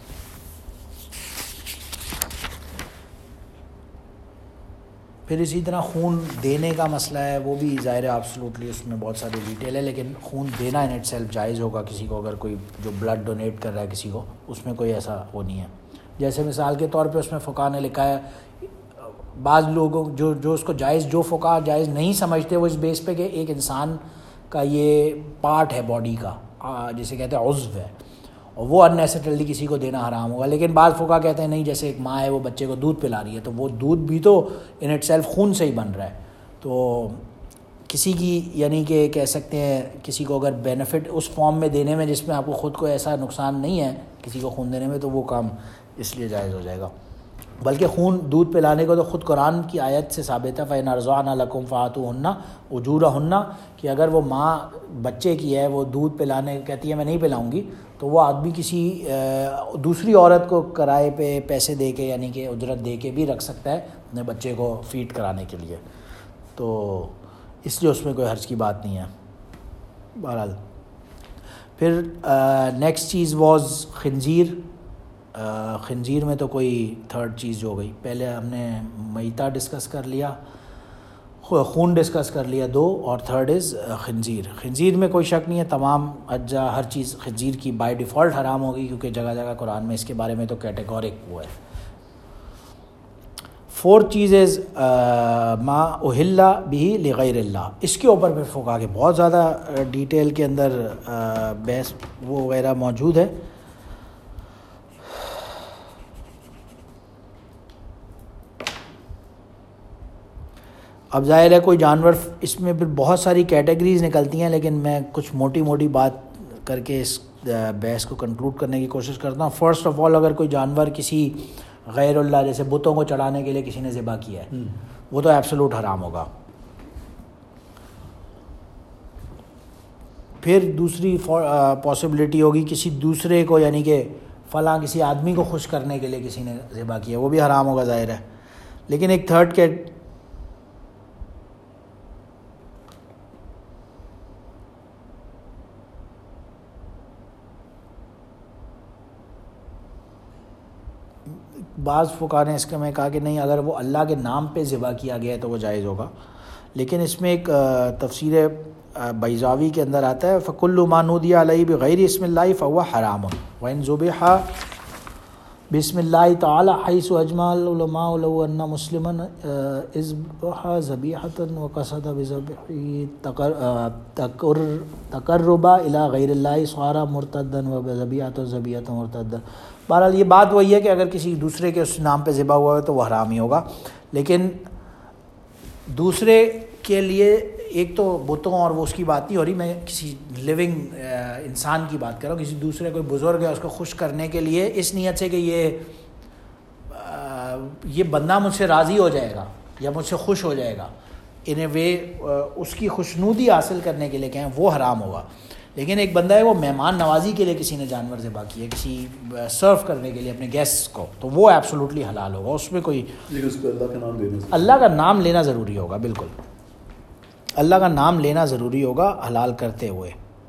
پھر اسی طرح خون دینے کا مسئلہ ہے, وہ بھی ظاہر ہے ایبسولوٹلی اس میں بہت ساری ڈیٹیل ہے, لیکن خون دینا ان اٹ سیلف جائز ہوگا کسی کو, اگر کوئی جو بلڈ ڈونیٹ کر رہا ہے کسی کو, اس میں کوئی ایسا وہ نہیں ہے. جیسے مثال کے طور پہ اس میں فقہاء نے لکھا ہے, بعض لوگوں جو اس کو جائز, جو فقہاء جائز نہیں سمجھتے وہ اس بیس پہ کہ ایک انسان کا یہ پارٹ ہے باڈی کا, جسے کہتے ہیں عضو ہے, اور وہ اننیسیسریلی کسی کو دینا حرام ہوگا. لیکن بعض فقہاء کہتے ہیں نہیں, جیسے ایک ماں ہے وہ بچے کو دودھ پلا رہی ہے, تو وہ دودھ بھی تو ان اٹ سیلف خون سے ہی بن رہا ہے, تو کسی کی یعنی کہ کہہ سکتے ہیں کسی کو اگر بینیفٹ اس فارم میں دینے میں جس میں آپ کو خود کو ایسا نقصان نہیں ہے کسی کو خون دینے میں, تو وہ کام اس لیے جائز ہو جائے گا. بلکہ خون دودھ پلانے کو تو خود قرآن کی آیت سے ثابت ہے, فَإِنْ أَرْضَعْنَ لَكُمْ فَآتُوهُنَّ أُجُورَهُنَّ, کہ اگر وہ ماں بچے کی ہے وہ دودھ پلانے کہتی ہے میں نہیں پلاؤں گی, تو وہ آدمی کسی دوسری عورت کو کرائے پہ پیسے دے کے یعنی کہ اجرت دے کے بھی رکھ سکتا ہے اپنے بچے کو فیڈ کرانے کے لیے, تو اس لیے اس میں کوئی حرج کی بات نہیں ہے. بہرحال پھر نیکسٹ چیز واز خنزیر. خنزیر میں تو کوئی تھرڈ چیز ہو گئی. پہلے ہم نے میتا ڈسکس کر لیا, خون ڈسکس کر لیا 2, اور تھرڈ از خنزیر. خنزیر میں کوئی شک نہیں ہے, تمام اجزاء ہر چیز خنزیر کی بائی ڈیفالٹ حرام ہوگی, کیونکہ جگہ جگہ قرآن میں اس کے بارے میں تو کیٹیگورک وہ ہے. 4 چیز از ما اہل بہ لغیر اللہ. اس کے اوپر پھر فقہاء کے بہت زیادہ ڈیٹیل کے اندر بحث وہ وغیرہ موجود ہے. اب ظاہر ہے کوئی جانور، اس میں پھر بہت ساری کیٹیگریز نکلتی ہیں، لیکن میں کچھ موٹی موٹی بات کر کے اس بحث کو کنکلوڈ کرنے کی کوشش کرتا ہوں. فرسٹ آف آل، اگر کوئی جانور کسی غیر اللہ جیسے بتوں کو چڑھانے کے لیے کسی نے ذبح کیا ہے وہ تو ایبسولوٹ حرام ہوگا. پھر دوسری پاسبلٹی ہوگی کسی دوسرے کو، یعنی کہ فلاں کسی آدمی کو خوش کرنے کے لیے کسی نے ذبح کیا، وہ بھی حرام ہوگا ظاہر ہے. لیکن ایک تھرڈ بعض فقہا نے اس کے میں کہا کہ نہیں، اگر وہ اللہ کے نام پہ ذبح کیا گیا ہے تو وہ جائز ہوگا. لیکن اس میں ایک تفسیر بیضاوی کے اندر آتا ہے فَكُلُّ مَا نُودِيَ عَلَيْهِ بِغَيْرِ اسم اللّہ فَهُوَ حَرَامٌ وَإِن ذُبِحَ بسم اللہ تعالی حیث اجمع العلماء لو ان مسلما اذبح ذبیحة وقصد بذبحه تقربا الى غیر اللہ صار مرتدا وذبیحة ذبیحة مرتدا. بہرحال یہ بات وہی ہے کہ اگر کسی دوسرے کے اس نام پہ ذبح ہوا ہے تو وہ حرام ہی ہوگا. لیکن دوسرے کے لیے ایک تو بتوں اور وہ اس کی بات نہیں ہو رہی، میں کسی لیونگ انسان کی بات کر رہا ہوں. کسی دوسرے کوئی بزرگ ہے اس کو خوش کرنے کے لیے اس نیت سے کہ یہ بندہ مجھ سے راضی ہو جائے گا یا مجھ سے خوش ہو جائے گا، ان اے وے اس کی خوشنودی حاصل کرنے کے لیے کہیں، وہ حرام ہوگا. لیکن ایک بندہ ہے وہ مہمان نوازی کے لیے کسی نے جانور ذبح کیا، کسی سرو کرنے کے لیے اپنے گیسٹ کو، تو وہ ایبسولوٹلی حلال ہوگا. اس میں کوئی اللہ کا نام لینا ضروری ہوگا، بالکل اللہ کا نام لینا ضروری ہوگا حلال کرتے ہوئے.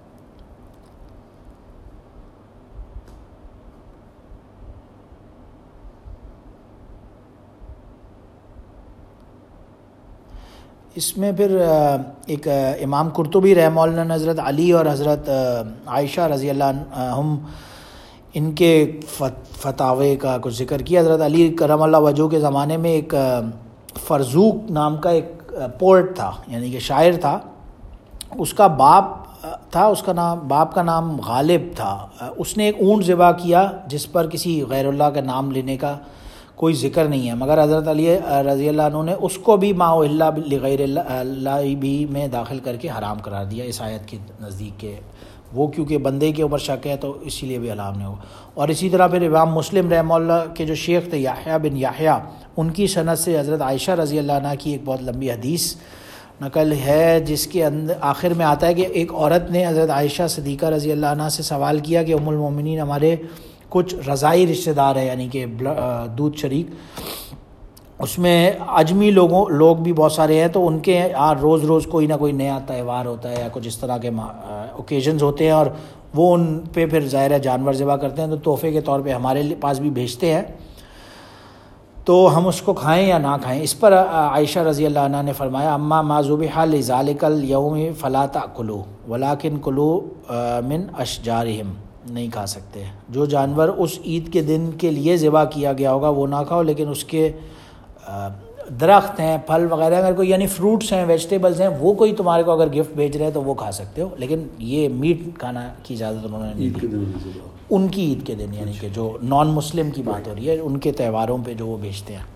اس میں پھر ایک امام قرطبی رحمہ اللہ نے حضرت علی اور حضرت عائشہ رضی اللہ عنہم ان کے فتاوے کا کچھ ذکر کیا. حضرت علی کرم اللہ وجہہ کے زمانے میں ایک فرزوق نام کا ایک پوئٹ تھا، یعنی کہ شاعر تھا. اس کا باپ تھا، اس کا نام، باپ کا نام غالب تھا. اس نے ایک اونٹ ذبح کیا جس پر کسی غیر اللہ کا نام لینے کا کوئی ذکر نہیں ہے، مگر حضرت علی رضی اللہ عنہ نے اس کو بھی ما اہل لغیر اللہ بھی میں داخل کر کے حرام قرار دیا اس آیت کے نزدیک کے وہ، کیونکہ بندے کے اوپر شک ہے تو اسی لیے بھی حرام نہیں ہوگا. اور اسی طرح پھر امام مسلم رحمہ اللہ کے جو شیخ تھے یحییٰ بن یحییٰ، ان کی سند سے حضرت عائشہ رضی اللہ عنہ کی ایک بہت لمبی حدیث نقل ہے جس کے اندر آخر میں آتا ہے کہ ایک عورت نے حضرت عائشہ صدیقہ رضی اللہ عنہ سے سوال کیا کہ ام المومنین، ہمارے کچھ رضائی رشتہ دار ہیں، یعنی کہ دودھ شریک، اس میں اجمی لوگ بھی بہت سارے ہیں، تو ان کے روز روز کوئی نہ کوئی نیا تہوار ہوتا ہے یا کچھ اس طرح کے اوکیزنز ہوتے ہیں، اور وہ ان پہ پھر ظاہر ہے جانور ذبح کرتے ہیں، تو تحفے کے طور پہ ہمارے پاس بھی بھیجتے ہیں، تو ہم اس کو کھائیں یا نہ کھائیں. اس پر عائشہ رضی اللہ عنہ نے فرمایا اما ما ذبح لذالک الیوم فلا تاکلوا ولکن کلوا من اشجارہم، نہیں کھا سکتے. جو جانور اس عید کے دن کے لیے ذبح کیا گیا ہوگا وہ نہ کھاؤ، لیکن اس کے درخت ہیں، پھل وغیرہ، اگر کوئی یعنی فروٹس ہیں، ویجیٹیبلز ہیں، وہ کوئی تمہارے کو اگر گفٹ بھیج رہے ہیں تو وہ کھا سکتے ہو. لیکن یہ میٹ کھانا کی اجازت انہوں نے نہیں دی ان کی عید کے دن، یعنی کہ جو نان مسلم کی بات ہو رہی ہے، ان کے تہواروں پہ جو وہ بھیجتے ہیں.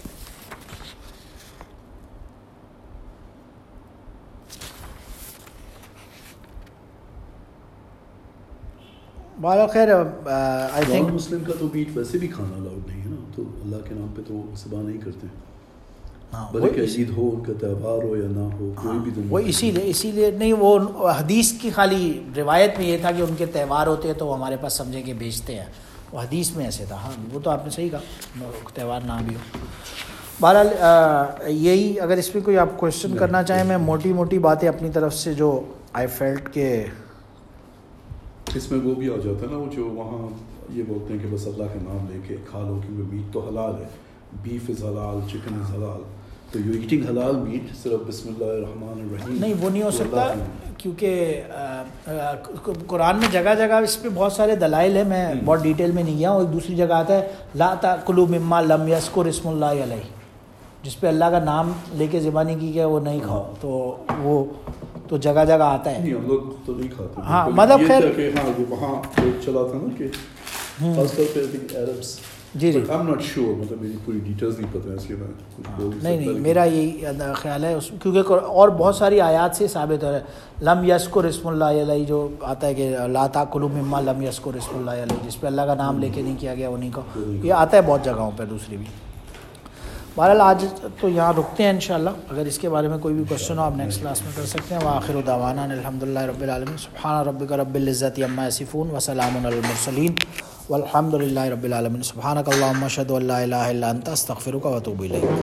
بہرحال خیر آئی تھنک مسلم کا تو میٹ ویسے بھی کھانا الاؤڈ نہیں ہے نا، تو اللہ کے نام پہ تو ذبح نہیں کرتے. بلکہ عید ہو، ان کا تہوار ہو یا نہ ہو، کوئی بھی دن، وہ اسی لیے نہیں، وہ حدیث کی خالی روایت میں یہ تھا کہ ان کے تہوار ہوتے ہیں تو وہ ہمارے پاس سمجھیں کہ بیچتے ہیں، وہ حدیث میں ایسے تھا. ہاں وہ تو آپ نے صحیح کہا، تہوار نہ بھی ہو. بہرحال یہی، اگر اس پہ کوئی آپ کوشچن کرنا چاہیں، میں موٹی موٹی باتیں اپنی طرف سے جو آئی فیلٹ کے اس میں وہ بھی آ جاتا ہے نا، وہ جو وہاں یہ بولتے ہیں کہ بس اللہ کا نام لے کے کھا لو کیونکہ میٹ تو حلال ہے، بیف از حلال، چکن از حلال، تو یو ایٹنگ حلال میٹ، صرف بسم اللہ الرحمن الرحیم نہیں، وہ نہیں ہو سکتا، کیونکہ قرآن میں جگہ جگہ اس پہ بہت سارے دلائل ہیں، میں بہت ڈیٹیل میں نہیں گیا ہوں. ایک دوسری جگہ آتا ہے لا تاکلوا مما لم یذکر اسم اللہ علیہ، جس پہ اللہ کا نام لے کے ذبح نہیں کی گیا وہ نہیں کھاؤ، تو وہ تو جگہ جگہ آتا ہے. نہیں، ہم لوگ تو نہیں کھاتے. ہاں مطلب خیر ہاں وہاں چلا تھا نا کہ خاص طور پہ عربس جی جی I'm not sure, مطلب میری پوری ڈیٹیلز نہیں پتہ ہے اس کے میں کچھ بول نہیں میرا یہی خیال ہے کیونکہ اور بہت ساری آیات سے ثابت ہے لم یذکر اسم اللہ علیہ جو آتا ہے کہ لا تاکلوا مما لم یذکر اسم اللہ علیہ جس پہ اللہ کا نام لے کے نہیں کیا گیا انہیں کو یہ آتا ہے بہت جگہوں پہ دوسری بھی. بہرحال آج تو یہاں رکتے ہیں انشاءاللہ. اگر اس کے بارے میں کوئی بھی کوشچن ہو آپ نیکسٹ کلاس میں کر سکتے ہیں. وآخر دعوانا الحمدللہ رب العالمین. سبحان ربک رب العزت عما یصفون وسلام علی المرسلین والحمد للہ رب العالمین. سبحانک اللہم اشہد ان لا الہ الا انت استغفرک واتوب الیک.